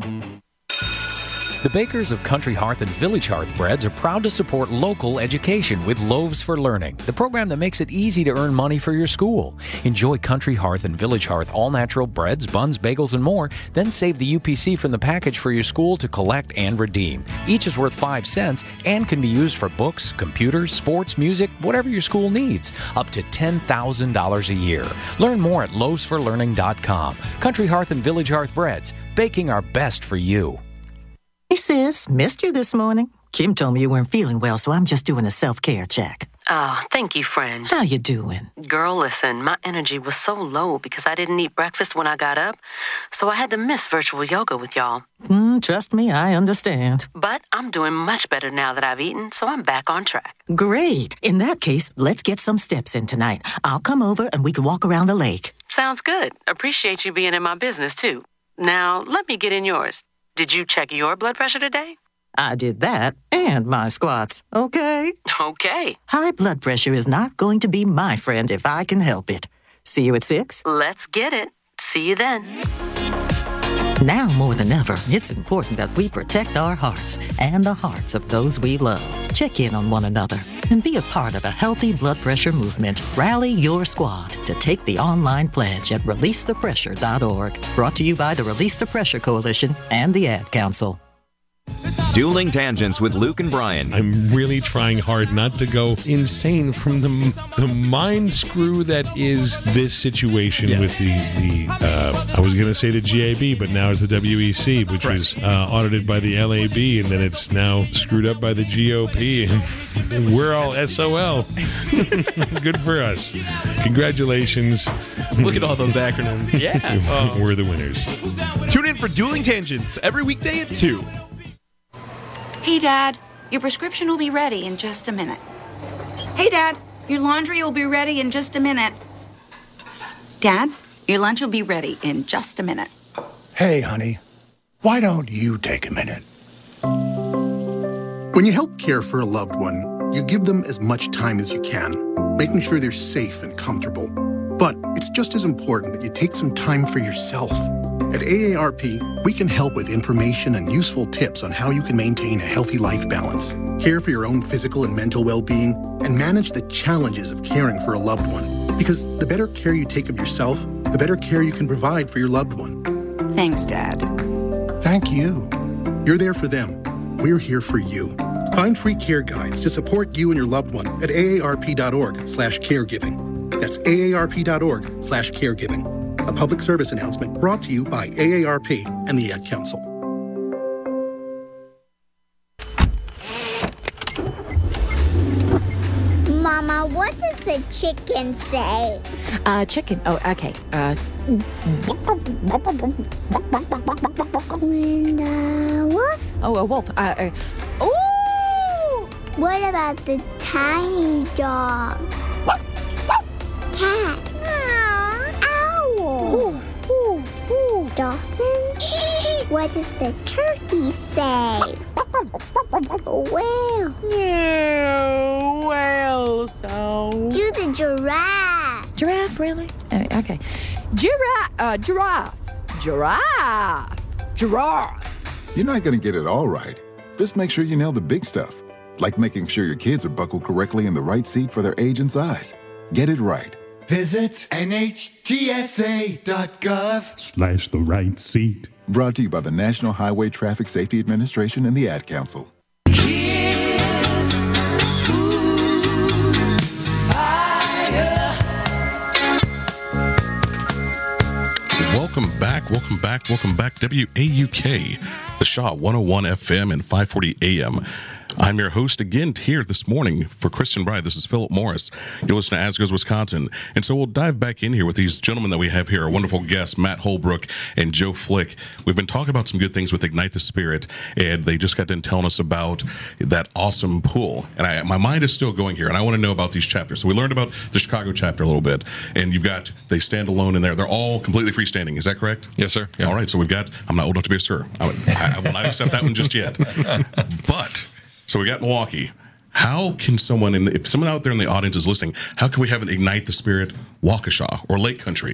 S11: The bakers of Country Hearth and Village Hearth Breads are proud to support local education with Loaves for Learning, the program that makes it easy to earn money for your school. Enjoy Country Hearth and Village Hearth all-natural breads, buns, bagels, and more. Then save the U P C from the package for your school to collect and redeem. Each is worth five cents and can be used for books, computers, sports, music, whatever your school needs. Up to ten thousand dollars a year. Learn more at loaves for learning dot com. Country Hearth and Village Hearth Breads, baking our best for you.
S12: Hey, sis, missed you this morning. Kim told me you weren't feeling well, so I'm just doing a self-care check.
S13: Oh, thank you, friend.
S12: How you doing?
S13: Girl, listen, my energy was so low because I didn't eat breakfast when I got up, so I had to miss virtual yoga with y'all.
S12: Mm, trust me, I understand.
S13: But I'm doing much better now that I've eaten, so I'm back on track.
S12: Great. In that case, let's get some steps in tonight. I'll come over and we can walk around the lake.
S13: Sounds good. Appreciate you being in my business, too. Now, let me get in yours. Did you check your blood pressure today?
S12: I did that and my squats, okay?
S13: Okay.
S12: High blood pressure is not going to be my friend if I can help it. See you at six?
S13: Let's get it. See you then.
S12: Now more than ever, it's important that we protect our hearts and the hearts of those we love. Check in on one another and be a part of a healthy blood pressure movement. Rally your squad to take the online pledge at release the pressure dot org. Brought to you by the Release the Pressure Coalition and the Ad Council.
S3: Dueling Tangents with Luke and Brian.
S4: I'm really trying hard not to go insane from the the mind screw that is this situation yes. with the, the uh, I was going to say the G A B, but now it's the W E C, which right. was uh, audited by the L A B, and then it's now screwed up by the G O P, and we're all S O L. Good for us. Congratulations.
S19: Look at all those acronyms. Yeah.
S4: Oh. We're the winners.
S19: Tune in for Dueling Tangents every weekday at two.
S10: Hey, Dad, your prescription will be ready in just a minute. Hey, Dad, your laundry will be ready in just a minute. Dad, your lunch will be ready in just a minute.
S1: Hey, honey, why don't you take a minute?
S17: When you help care for a loved one, you give them as much time as you can, making sure they're safe and comfortable. But it's just as important that you take some time for yourself. At A A R P, we can help with information and useful tips on how you can maintain a healthy life balance, care for your own physical and mental well-being, and manage the challenges of caring for a loved one. Because the better care you take of yourself, the better care you can provide for your loved one.
S10: Thanks, Dad.
S1: Thank you.
S17: You're there for them. We're here for you. Find free care guides to support you and your loved one at A A R P dot org slash caregiving. That's A A R P dot org slash caregiving. A public service announcement brought to you by A A R P and the Ad Council.
S7: Mama, what does the chicken say?
S8: Uh, chicken. Oh, okay. Uh.
S7: And uh, wolf?
S8: Oh, a wolf. Uh. uh ooh!
S7: What about the tiny dog? Cat? Ooh, ooh, ooh. Dolphin? What does the turkey say? Whale.
S8: Yeah, whale sound.
S7: Do the giraffe.
S8: Giraffe, really? Uh, okay. Giraffe, uh, giraffe, giraffe, giraffe.
S9: You're not going to get it all right. Just make sure you nail the big stuff, like making sure your kids are buckled correctly in the right seat for their age and size. Get it right.
S14: Visit N H T S A dot gov
S9: slash the right seat. Brought to you by the National Highway Traffic Safety Administration and the Ad Council.
S14: Kiss, ooh, fire.
S6: Welcome back, welcome back, welcome back. W A U K, the Shaw one oh one F M and five forty A M. I'm your host again here this morning for Christian Bride. This is Philip Morris. You're listening to As Goes Wisconsin. And so we'll dive back in here with these gentlemen that we have here, our wonderful guests, Matt Holbrook and Joe Flick. We've been talking about some good things with Ignite the Spirit, and they just got done telling us about that awesome pool. And I, my mind is still going here, and I want to know about these chapters. So we learned about the Chicago chapter a little bit, and you've got, they stand alone in there. They're all completely freestanding. Is that correct?
S15: Yes, sir. Yeah.
S6: All right, so we've got, I'm not old enough to be a sir. I, I will not accept that one just yet. But... So we got Milwaukee. How can someone, in the, if someone out there in the audience is listening, how can we have an Ignite the Spirit Waukesha or Lake Country?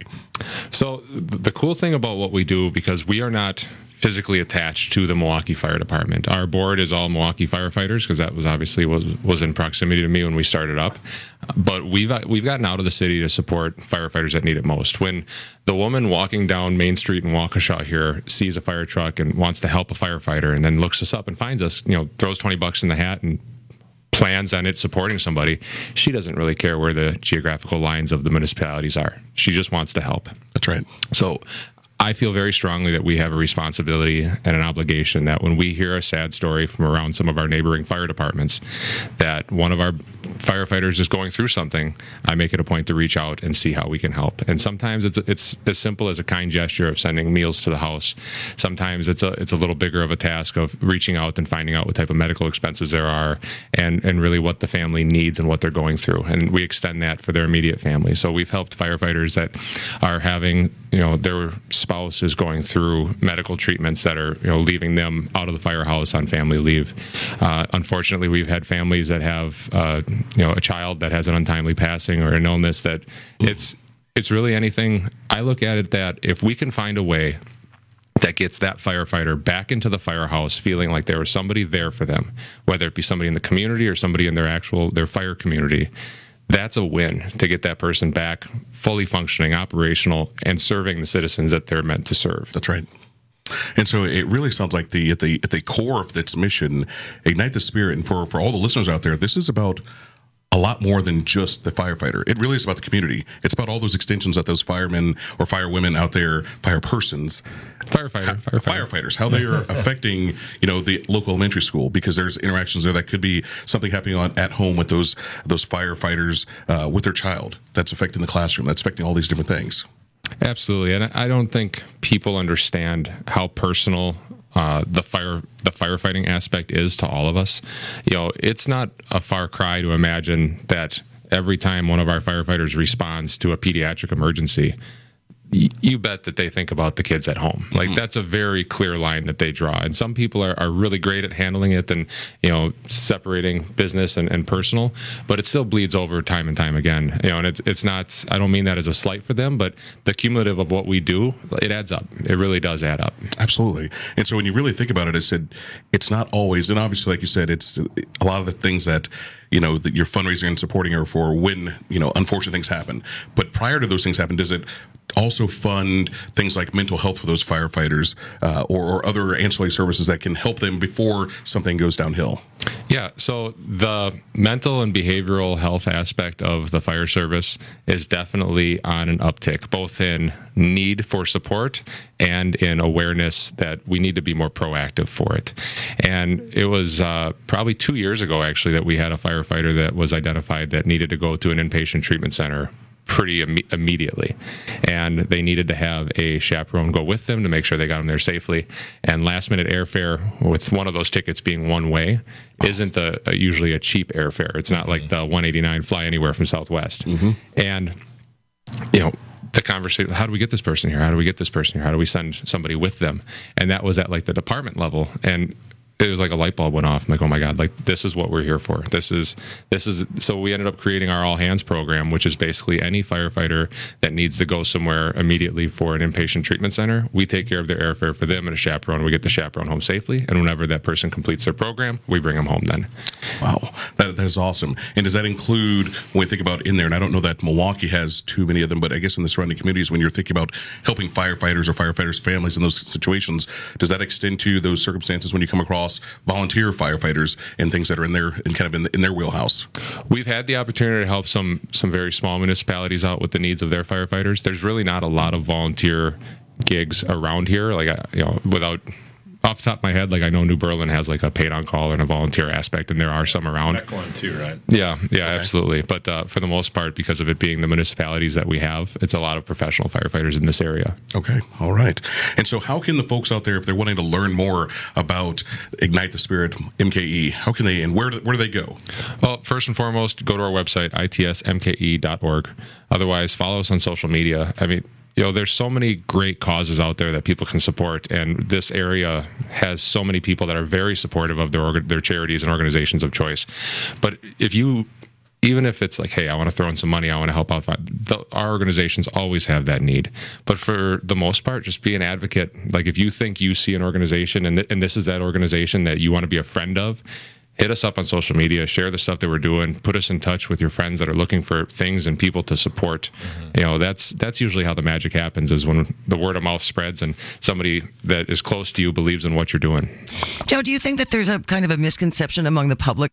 S15: So the cool thing about what we do, because we are not physically attached to the Milwaukee Fire Department. Our board is all Milwaukee firefighters, because that was obviously was was in proximity to me when we started up. But we've we've gotten out of the city to support firefighters that need it most. When the woman walking down Main Street in Waukesha here sees a fire truck and wants to help a firefighter, and then looks us up and finds us, you know, throws twenty bucks in the hat and plans on it supporting somebody, she doesn't really care where the geographical lines of the municipalities are. She just wants to help.
S6: That's right.
S15: So I feel very strongly that we have a responsibility and an obligation that when we hear a sad story from around some of our neighboring fire departments, that one of our firefighters is going through something, I make it a point to reach out and see how we can help. And sometimes it's it's as simple as a kind gesture of sending meals to the house. Sometimes it's a it's a little bigger of a task of reaching out and finding out what type of medical expenses there are, and and really what the family needs and what they're going through. And we extend that for their immediate family. So we've helped firefighters that are having, you know, their spouse is going through medical treatments that are, you know, leaving them out of the firehouse on family leave. Uh, unfortunately, we've had families that have, uh, you know, a child that has an untimely passing or an illness that it's it's really anything. I look at it that if we can find a way that gets that firefighter back into the firehouse feeling like there was somebody there for them, whether it be somebody in the community or somebody in their actual their fire community. That's a win to get that person back fully functioning, operational, and serving the citizens that they're meant to serve.
S6: That's right. And so it really sounds like the at the at the core of its mission, Ignite the Spirit, and for, for all the listeners out there, this is about a lot more than just the firefighter. It really is about the community. It's about all those extensions that those firemen or firewomen out there, fire persons,
S15: firefighter,
S6: firefighter. firefighters, how they are affecting, you know, the local elementary school, because there's interactions there that could be something happening on at home with those those firefighters uh, with their child. That's affecting the classroom. That's affecting all these different things.
S15: Absolutely, and I don't think people understand how personal uh, the fire the firefighting aspect is to all of us. You know, it's not a far cry to imagine that every time one of our firefighters responds to a pediatric emergency, y- you bet that they think about the kids at home. Like, that's a very clear line that they draw. And some people are, are really great at handling it and, you know, separating business and, and personal, but it still bleeds over time and time again. You know, and it's it's not, I don't mean that as a slight for them, but the cumulative of what we do, it adds up. It really does add up.
S6: Absolutely. And so when you really think about it, I said, it's not always, and obviously, like you said, it's a lot of the things that, you know, that you're fundraising and supporting her for when, you know, unfortunate things happen. But prior to those things happen, does it also fund things like mental health for those firefighters uh, or, or other ancillary services that can help them before something goes downhill?
S15: Yeah, so the mental and behavioral health aspect of the fire service is definitely on an uptick, both in need for support and in awareness that we need to be more proactive for it. And it was uh, probably two years ago, actually, that we had a firefighter that was identified that needed to go to an inpatient treatment center pretty Im- immediately. And they needed to have a chaperone go with them to make sure they got them there safely. And last minute airfare, with one of those tickets being one way, isn't a, a usually a cheap airfare. It's not like the one eighty-nine fly anywhere from Southwest. Mm-hmm. And, you know, the conversation, how do we get this person here? How do we get this person here? How do we send somebody with them? And that was at like the department level. And it was like a light bulb went off. I'm like, oh my God, like this is what we're here for. This is, this is, so we ended up creating our All Hands program, which is basically any firefighter that needs to go somewhere immediately for an inpatient treatment center. We take care of their airfare for them and a chaperone. We get the chaperone home safely. And whenever that person completes their program, we bring them home then.
S6: Wow. That, that is awesome. And does that include, when we think about in there, and I don't know that Milwaukee has too many of them, but I guess in the surrounding communities, when you're thinking about helping firefighters or firefighters' families in those situations, does that extend to those circumstances when you come across volunteer firefighters and things that are in their in kind of in, the, in their wheelhouse?
S15: We've had the opportunity to help some some very small municipalities out with the needs of their firefighters. There's really not a lot of volunteer gigs around here, like, you know, without off the top of my head, like I know New Berlin has like a paid on call and a volunteer aspect, and there are some around.
S16: That one too, right?
S15: Yeah, yeah, okay. Absolutely. But uh, for the most part, because of it being the municipalities that we have, it's a lot of professional firefighters in this area.
S6: Okay, all right. And so how can the folks out there, if they're wanting to learn more about Ignite the Spirit, M K E, how can they, and where do, where do they go?
S15: Well, first and foremost, go to our website, I T S M K E dot org. Otherwise, follow us on social media. I mean, you know, there's so many great causes out there that people can support, and this area has so many people that are very supportive of their orga- their charities and organizations of choice. But if you, even if it's like, hey, I want to throw in some money, I want to help out, the, our organizations always have that need. But for the most part, just be an advocate. Like if you think you see an organization and, th- and this is that organization that you want to be a friend of, hit us up on social media, share the stuff that we're doing, put us in touch with your friends that are looking for things and people to support. Mm-hmm. You know, that's that's usually how the magic happens, is when the word of mouth spreads and somebody that is close to you believes in what you're doing.
S2: Joe, do you think that there's a kind of a misconception among the public?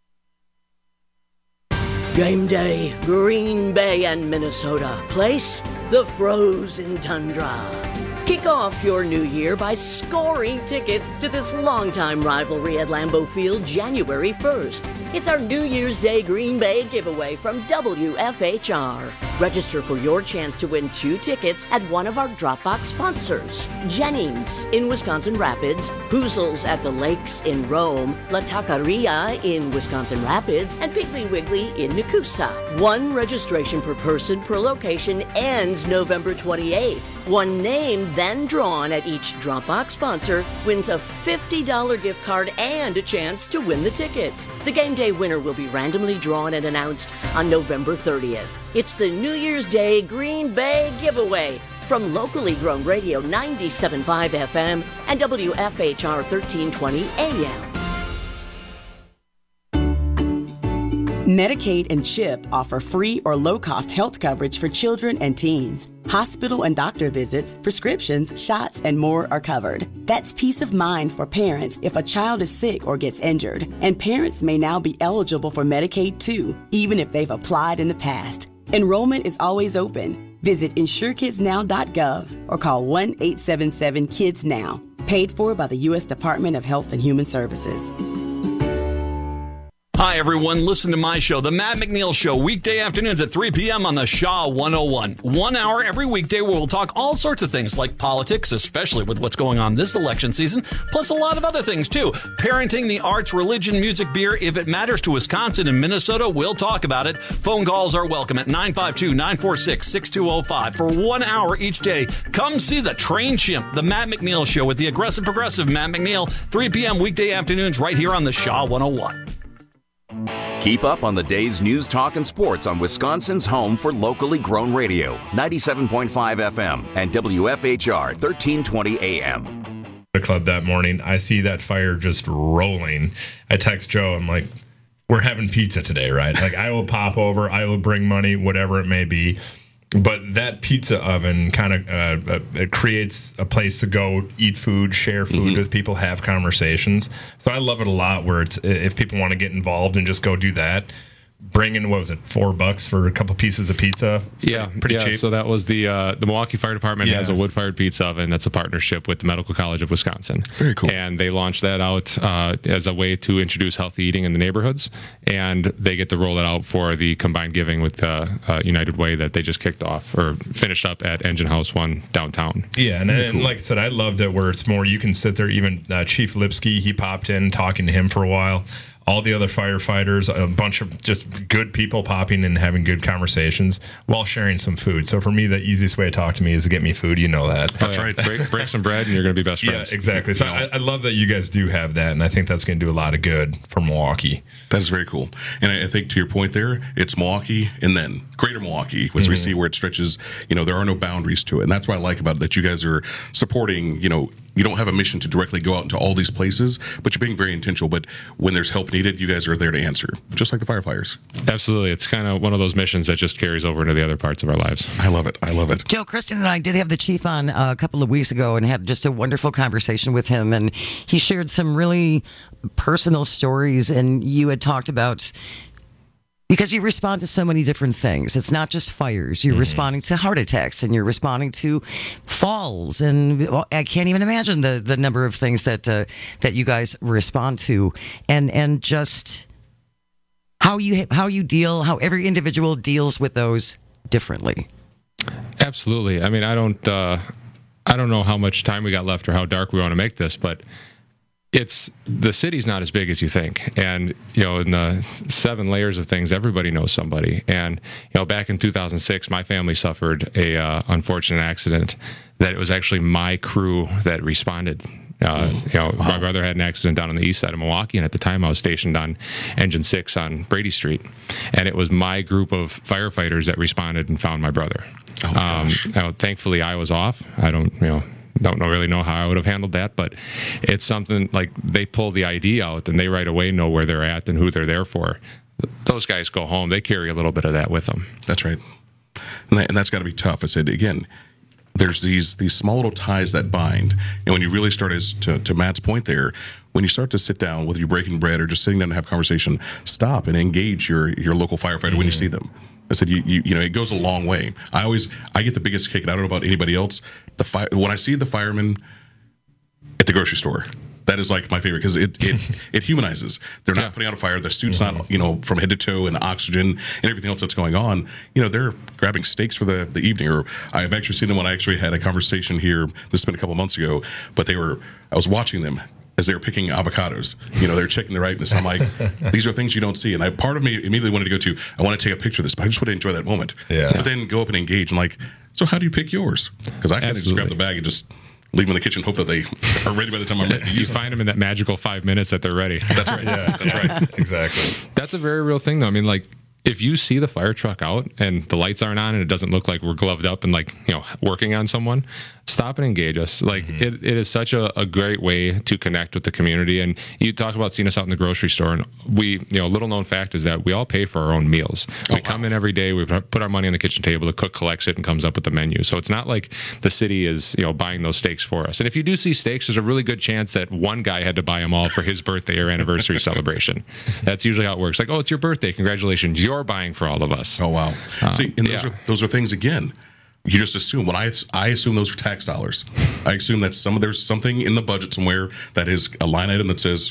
S5: Game day, Green Bay and Minnesota. Place, the frozen tundra. Kick off your new year by scoring tickets to this longtime rivalry at Lambeau Field January first. It's our New Year's Day Green Bay giveaway from W F H R. Register for your chance to win two tickets at one of our Dropbox sponsors. Jennings in Wisconsin Rapids, Hoozles at the Lakes in Rome, La Taqueria in Wisconsin Rapids, and Piggly Wiggly in Nakusa. One registration per person per location ends November twenty-eighth. One name then drawn at each Dropbox sponsor wins a fifty dollars gift card and a chance to win the tickets. The game day winner will be randomly drawn and announced on November thirtieth. It's the New Year's Day Green Bay giveaway from locally grown radio ninety-seven point five F M and W F H R thirteen twenty A M.
S18: Medicaid and CHIP offer free or low-cost health coverage for children and teens. Hospital and doctor visits, prescriptions, shots, and more are covered. That's peace of mind for parents if a child is sick or gets injured. And parents may now be eligible for Medicaid too, even if they've applied in the past. Enrollment is always open. Visit insure kids now dot gov or call one eight seven seven kids now. Paid for by the U S Department of Health and Human Services.
S20: Hi, everyone. Listen to my show, The Matt McNeil Show, weekday afternoons at three p.m. on the Shaw one oh one. One hour every weekday where we'll talk all sorts of things like politics, especially with what's going on this election season, plus a lot of other things, too. Parenting, the arts, religion, music, beer. If it matters to Wisconsin and Minnesota, we'll talk about it. Phone calls are welcome at nine five two, nine four six, six two zero five. For one hour each day, come see the Train Chimp, The Matt McNeil Show with the aggressive progressive Matt McNeil, three p.m. weekday afternoons right here on the Shaw one oh one.
S3: Keep up on the day's news, talk, and sports on Wisconsin's home for locally grown radio, ninety-seven point five F M and W F H R thirteen twenty A M.
S16: The club that morning, I see that fire just rolling. I text Joe, I'm like, we're having pizza today, right? Like, I will pop over, I will bring money, whatever it may be. But that pizza oven kind of uh, uh, it creates a place to go eat food, share food mm-hmm. with people, have conversations. So I love it a lot where it's if people want to get involved and just go do that. Bring in, what was it, four bucks for a couple pieces of pizza?
S15: Yeah,
S16: pretty
S15: yeah,
S16: cheap.
S15: So that was the uh, the Milwaukee Fire Department
S16: Yeah.
S15: has a wood-fired pizza oven that's a partnership with the Medical College of Wisconsin.
S6: Very cool.
S15: And they launched that out uh, as a way to introduce healthy eating in the neighborhoods, and they get to roll it out for the combined giving with uh, uh, United Way that they just kicked off or finished up at Engine House One downtown.
S16: Yeah, and,
S15: Very
S16: and
S15: cool.
S16: like I said, I loved it where it's more you can sit there. Even uh, Chief Lipsky, he popped in talking to him for a while. All the other firefighters, a bunch of just good people popping in and having good conversations while sharing some food. So for me, the easiest way to talk to me is to get me food. You know that.
S15: That's right. Break, break some bread and you're going to be best friends.
S16: Yeah, exactly. So I, I love that you guys do have that, and I think that's going to do a lot of good for Milwaukee.
S6: That is very cool. And I, I think to your point there, it's Milwaukee and then greater Milwaukee, as mm-hmm. we see where it stretches, you know, there are no boundaries to it. And that's what I like about it, that you guys are supporting, you know, you don't have a mission to directly go out into all these places, but you're being very intentional. But when there's help needed, you guys are there to answer, just like the firefighters.
S15: Absolutely. It's kind of one of those missions that just carries over into the other parts of our lives.
S6: I love it. I love it.
S2: Joe, Kristen and I did have the chief on uh, a couple of weeks ago and had just a wonderful conversation with him. And he shared some really personal stories. And you had talked about, because you respond to so many different things. It's not just fires. You're mm-hmm. responding to heart attacks, and you're responding to falls, and well, I can't even imagine the, the number of things that uh, that you guys respond to, and and just how you how you deal, how every individual deals with those differently.
S15: Absolutely. I mean, I don't uh, I don't know how much time we got left or how dark we want to make this, but it's the city's not as big as you think, and you know, in the seven layers of things, everybody knows somebody. And you know, back in two thousand six, my family suffered a uh, unfortunate accident that it was actually my crew that responded. Uh, you know, my brother had an accident down on the east side of Milwaukee, and at the time I was stationed on Engine Six on Brady Street, and it was my group of firefighters that responded and found my brother.
S6: Oh,
S15: um, you know, thankfully, I was off. I don't, you know. Don't know, really know how I would have handled that, but it's something like they pull the I D out and they right away know where they're at and who they're there for. Those guys go home. They carry a little bit of that with them.
S6: That's right. And, that, and that's got to be tough. I said, again, there's these these small little ties that bind. And when you really start, as to, to Matt's point there, when you start to sit down, whether you're breaking bread or just sitting down and have conversation, stop and engage your, your local firefighter mm-hmm. when you see them. I said, you, you you know, it goes a long way. I always, I get the biggest kick, and I don't know about anybody else. The fi- when I see the firemen at the grocery store, that is like my favorite, because it, it it humanizes. They're not yeah. putting out a fire. Their suit's mm-hmm. not, you know, from head to toe, and oxygen and everything else that's going on. You know, they're grabbing steaks for the, the evening. Or I've actually seen them when I actually had a conversation here. This has been a couple months ago, but they were. I was watching them as they were picking avocados. You know, they're checking the ripeness. I'm like, these are things you don't see. And I part of me immediately wanted to go to, I want to take a picture of this, but I just want to enjoy that moment.
S16: Yeah.
S6: But then go up and engage. I'm like, so how do you pick yours? Because I kind of just grab the bag and just leave them in the kitchen, hope that they are ready by the time I'm ready to use
S15: You find them in that magical five minutes that they're ready.
S6: That's right.
S16: Yeah, that's right. Exactly.
S15: That's a very real thing, though. I mean, like, if you see the fire truck out and the lights aren't on and it doesn't look like we're gloved up and like, you know, working on someone, stop and engage us. Like mm-hmm. it, it is such a, a great way to connect with the community. And you talk about seeing us out in the grocery store, and we, you know, little known fact is that we all pay for our own meals. We oh, come wow. in every day, we put our money on the kitchen table, the cook collects it and comes up with the menu. So it's not like the city is, you know, buying those steaks for us. And if you do see steaks, there's a really good chance that one guy had to buy them all for his birthday or anniversary celebration. That's usually how it works. Like, oh, it's your birthday. Congratulations. You're buying for all of us.
S6: Oh, wow.
S15: Um,
S6: See, and
S15: yeah.
S6: those are those are things, again, you just assume. When I I assume those are tax dollars. I assume that some there's something in the budget somewhere that is a line item that says,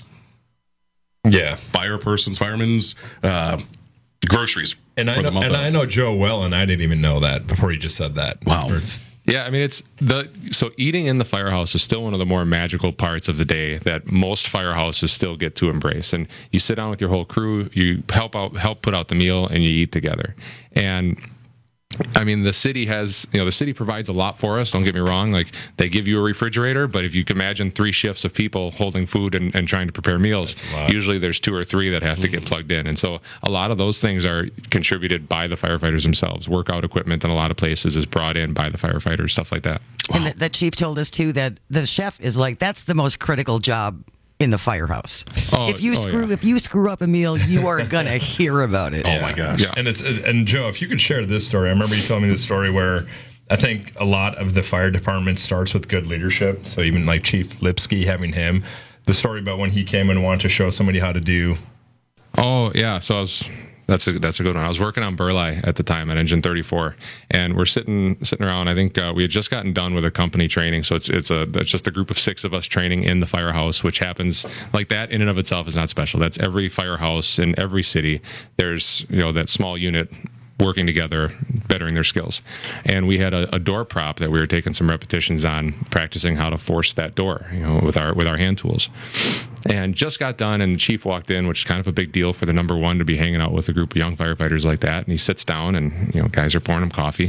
S16: yeah,
S6: fire persons, firemen's, uh, groceries.
S16: And I know, and I know Joe well, and I didn't even know that before you just said that.
S6: Wow.
S15: Yeah, I mean, it's the so eating in the firehouse is still one of the more magical parts of the day that most firehouses still get to embrace. And you sit down with your whole crew, you help out, help put out the meal, and you eat together. And I mean, the city has, you know, the city provides a lot for us. Don't get me wrong. Like, they give you a refrigerator, but if you can imagine three shifts of people holding food and, and trying to prepare meals, usually there's two or three that have to get plugged in. And so a lot of those things are contributed by the firefighters themselves. Workout equipment in a lot of places is brought in by the firefighters, stuff like that.
S2: And the, the chief told us, too, that the chef is like, that's the most critical job in the firehouse.
S15: Oh,
S2: if you
S15: oh,
S2: screw
S15: yeah.
S2: if you screw up a meal, you are gonna hear about it.
S6: Oh my gosh!
S16: Yeah. And it's and Joe, if you could share this story, I remember you telling me this story where I think a lot of the fire department starts with good leadership. So even like Chief Lipsky, having him, the story about when he came and wanted to show somebody how to do.
S15: Oh yeah, so I was. That's a that's a good one. I was working on Burleigh at the time at Engine thirty-four, and we're sitting sitting around. I think uh, we had just gotten done with a company training, so it's it's a it's just a group of six of us training in the firehouse, which happens like that in and of itself is not special. That's every firehouse in every city. There's, you know, that small unit working together, bettering their skills. And we had a, a door prop that we were taking some repetitions on, practicing how to force that door, you know, with our with our hand tools. And just got done, and the chief walked in, which is kind of a big deal for the number one to be hanging out with a group of young firefighters like that. And he sits down, and, you know, guys are pouring him coffee.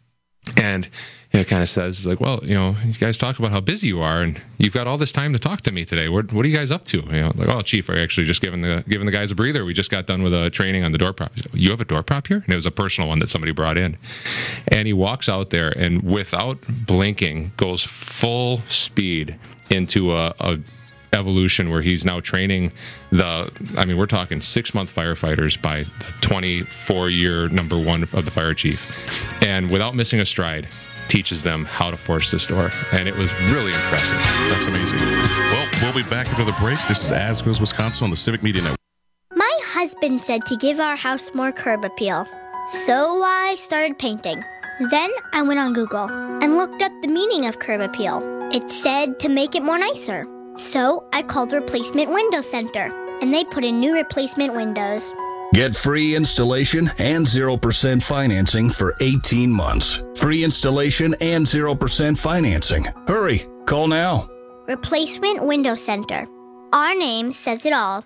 S15: And it kind of says, like, well, you know, you guys talk about how busy you are, and you've got all this time to talk to me today. What, what are you guys up to? You know, like, oh, chief, I actually just giving the giving the guys a breather. We just got done with a training on the door prop. Said, you have a door prop here? And it was a personal one that somebody brought in. And he walks out there, and without blinking, goes full speed into a, a evolution where he's now training the, I mean, we're talking six month firefighters by the twenty-four year number one of the fire chief. And without missing a stride, teaches them how to force this door. And it was really impressive.
S6: That's amazing. Well, we'll be back after the break. This is As Goes Wisconsin on the Civic Media Network.
S7: My husband said to give our house more curb appeal. So I started painting. Then I went on Google and looked up the meaning of curb appeal. It said to make it more nicer. So I called Replacement Window Center, and they put in new replacement windows.
S21: Get free installation and zero percent financing for eighteen months. Free installation and zero percent financing. Hurry, call now.
S7: Replacement Window Center. Our name says it all.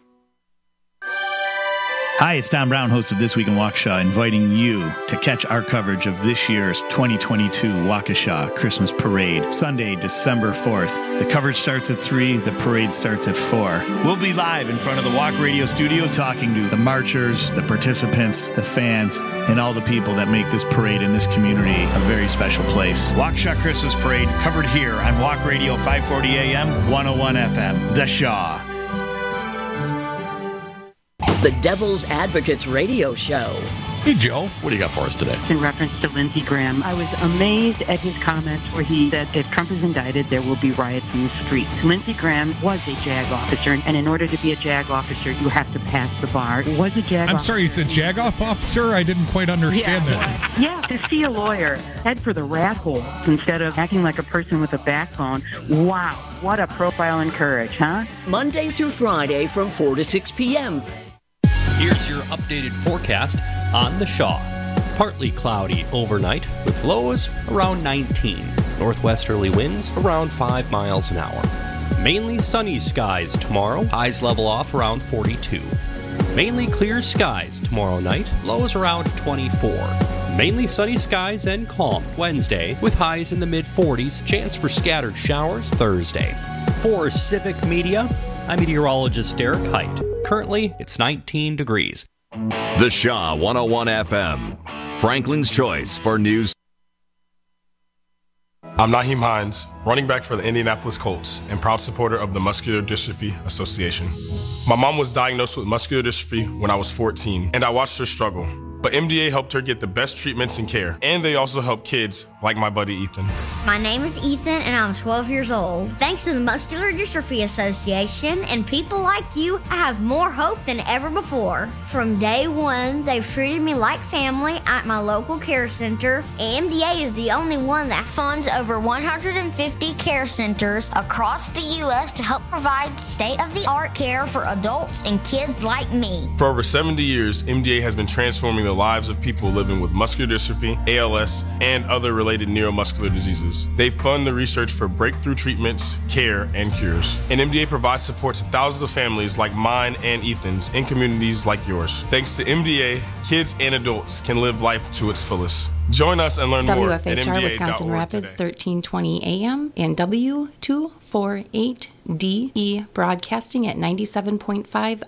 S22: Hi, it's Tom Brown, host of This Week in Waukesha, inviting you to catch our coverage of this year's twenty twenty-two Waukesha Christmas Parade, Sunday, December fourth. The coverage starts at three, the parade starts at four. We'll be live in front of the Walk Radio studios talking to the marchers, the participants, the fans, and all the people that make this parade in this community a very special place. Waukesha Christmas Parade, covered here on Walk Radio five forty A M, one oh one F M, The Shaw.
S5: The Devil's Advocates Radio Show.
S23: Hey, Joe, what do you got for us today?
S24: In reference to Lindsey Graham, I was amazed at his comments where he said if Trump is indicted, there will be riots in the streets. Lindsey Graham was a JAG officer, and in order to be a JAG officer, you have to pass the bar. Was a JAG
S23: I'm
S24: officer.
S23: sorry, you said JAG-off officer? I didn't quite understand
S24: yeah,
S23: that.
S24: Yeah, to see a lawyer head for the rat hole instead of acting like a person with a backbone. Wow, what a profile in courage, huh?
S5: Monday through Friday from four to six p.m.
S25: Here's your updated forecast on the Shaw. Partly cloudy overnight with lows around nineteen. Northwesterly winds around five miles an hour. Mainly sunny skies tomorrow. Highs level off around forty-two. Mainly clear skies tomorrow night. Lows around twenty-four. Mainly sunny skies and calm Wednesday with highs in the mid forties. Chance for scattered showers Thursday. For Civic Media, I'm meteorologist Derek Height. Currently, it's nineteen degrees.
S3: The Shaw one oh one F M, Franklin's choice for news.
S4: I'm Naheem Hines, running back for the Indianapolis Colts and proud supporter of the Muscular Dystrophy Association. My mom was diagnosed with muscular dystrophy when I was fourteen, and I watched her struggle. But M D A helped her get the best treatments and care, and they also help kids like my buddy Ethan.
S11: My name is Ethan, and I'm twelve years old. Thanks to the Muscular Dystrophy Association and people like you, I have more hope than ever before. From day one, they've treated me like family at my local care center. M D A is the only one that funds over one hundred fifty care centers across the U S to help provide state-of-the-art care for adults and kids like me.
S4: For over seventy years, M D A has been transforming the lives of people living with muscular dystrophy, A L S, and other related neuromuscular diseases. They fund the research for breakthrough treatments, care, and cures. And M D A provides support to thousands of families like mine and Ethan's in communities like yours. Thanks to M D A, kids and adults can live life to its fullest. Join us and learn
S12: W
S4: more
S12: F
S4: at
S12: H
S4: M
S12: R
S4: D A dot org
S12: Wisconsin Rapids,
S4: today.
S12: thirteen twenty A M and W two forty-eight D E Broadcasting at ninety-seven point five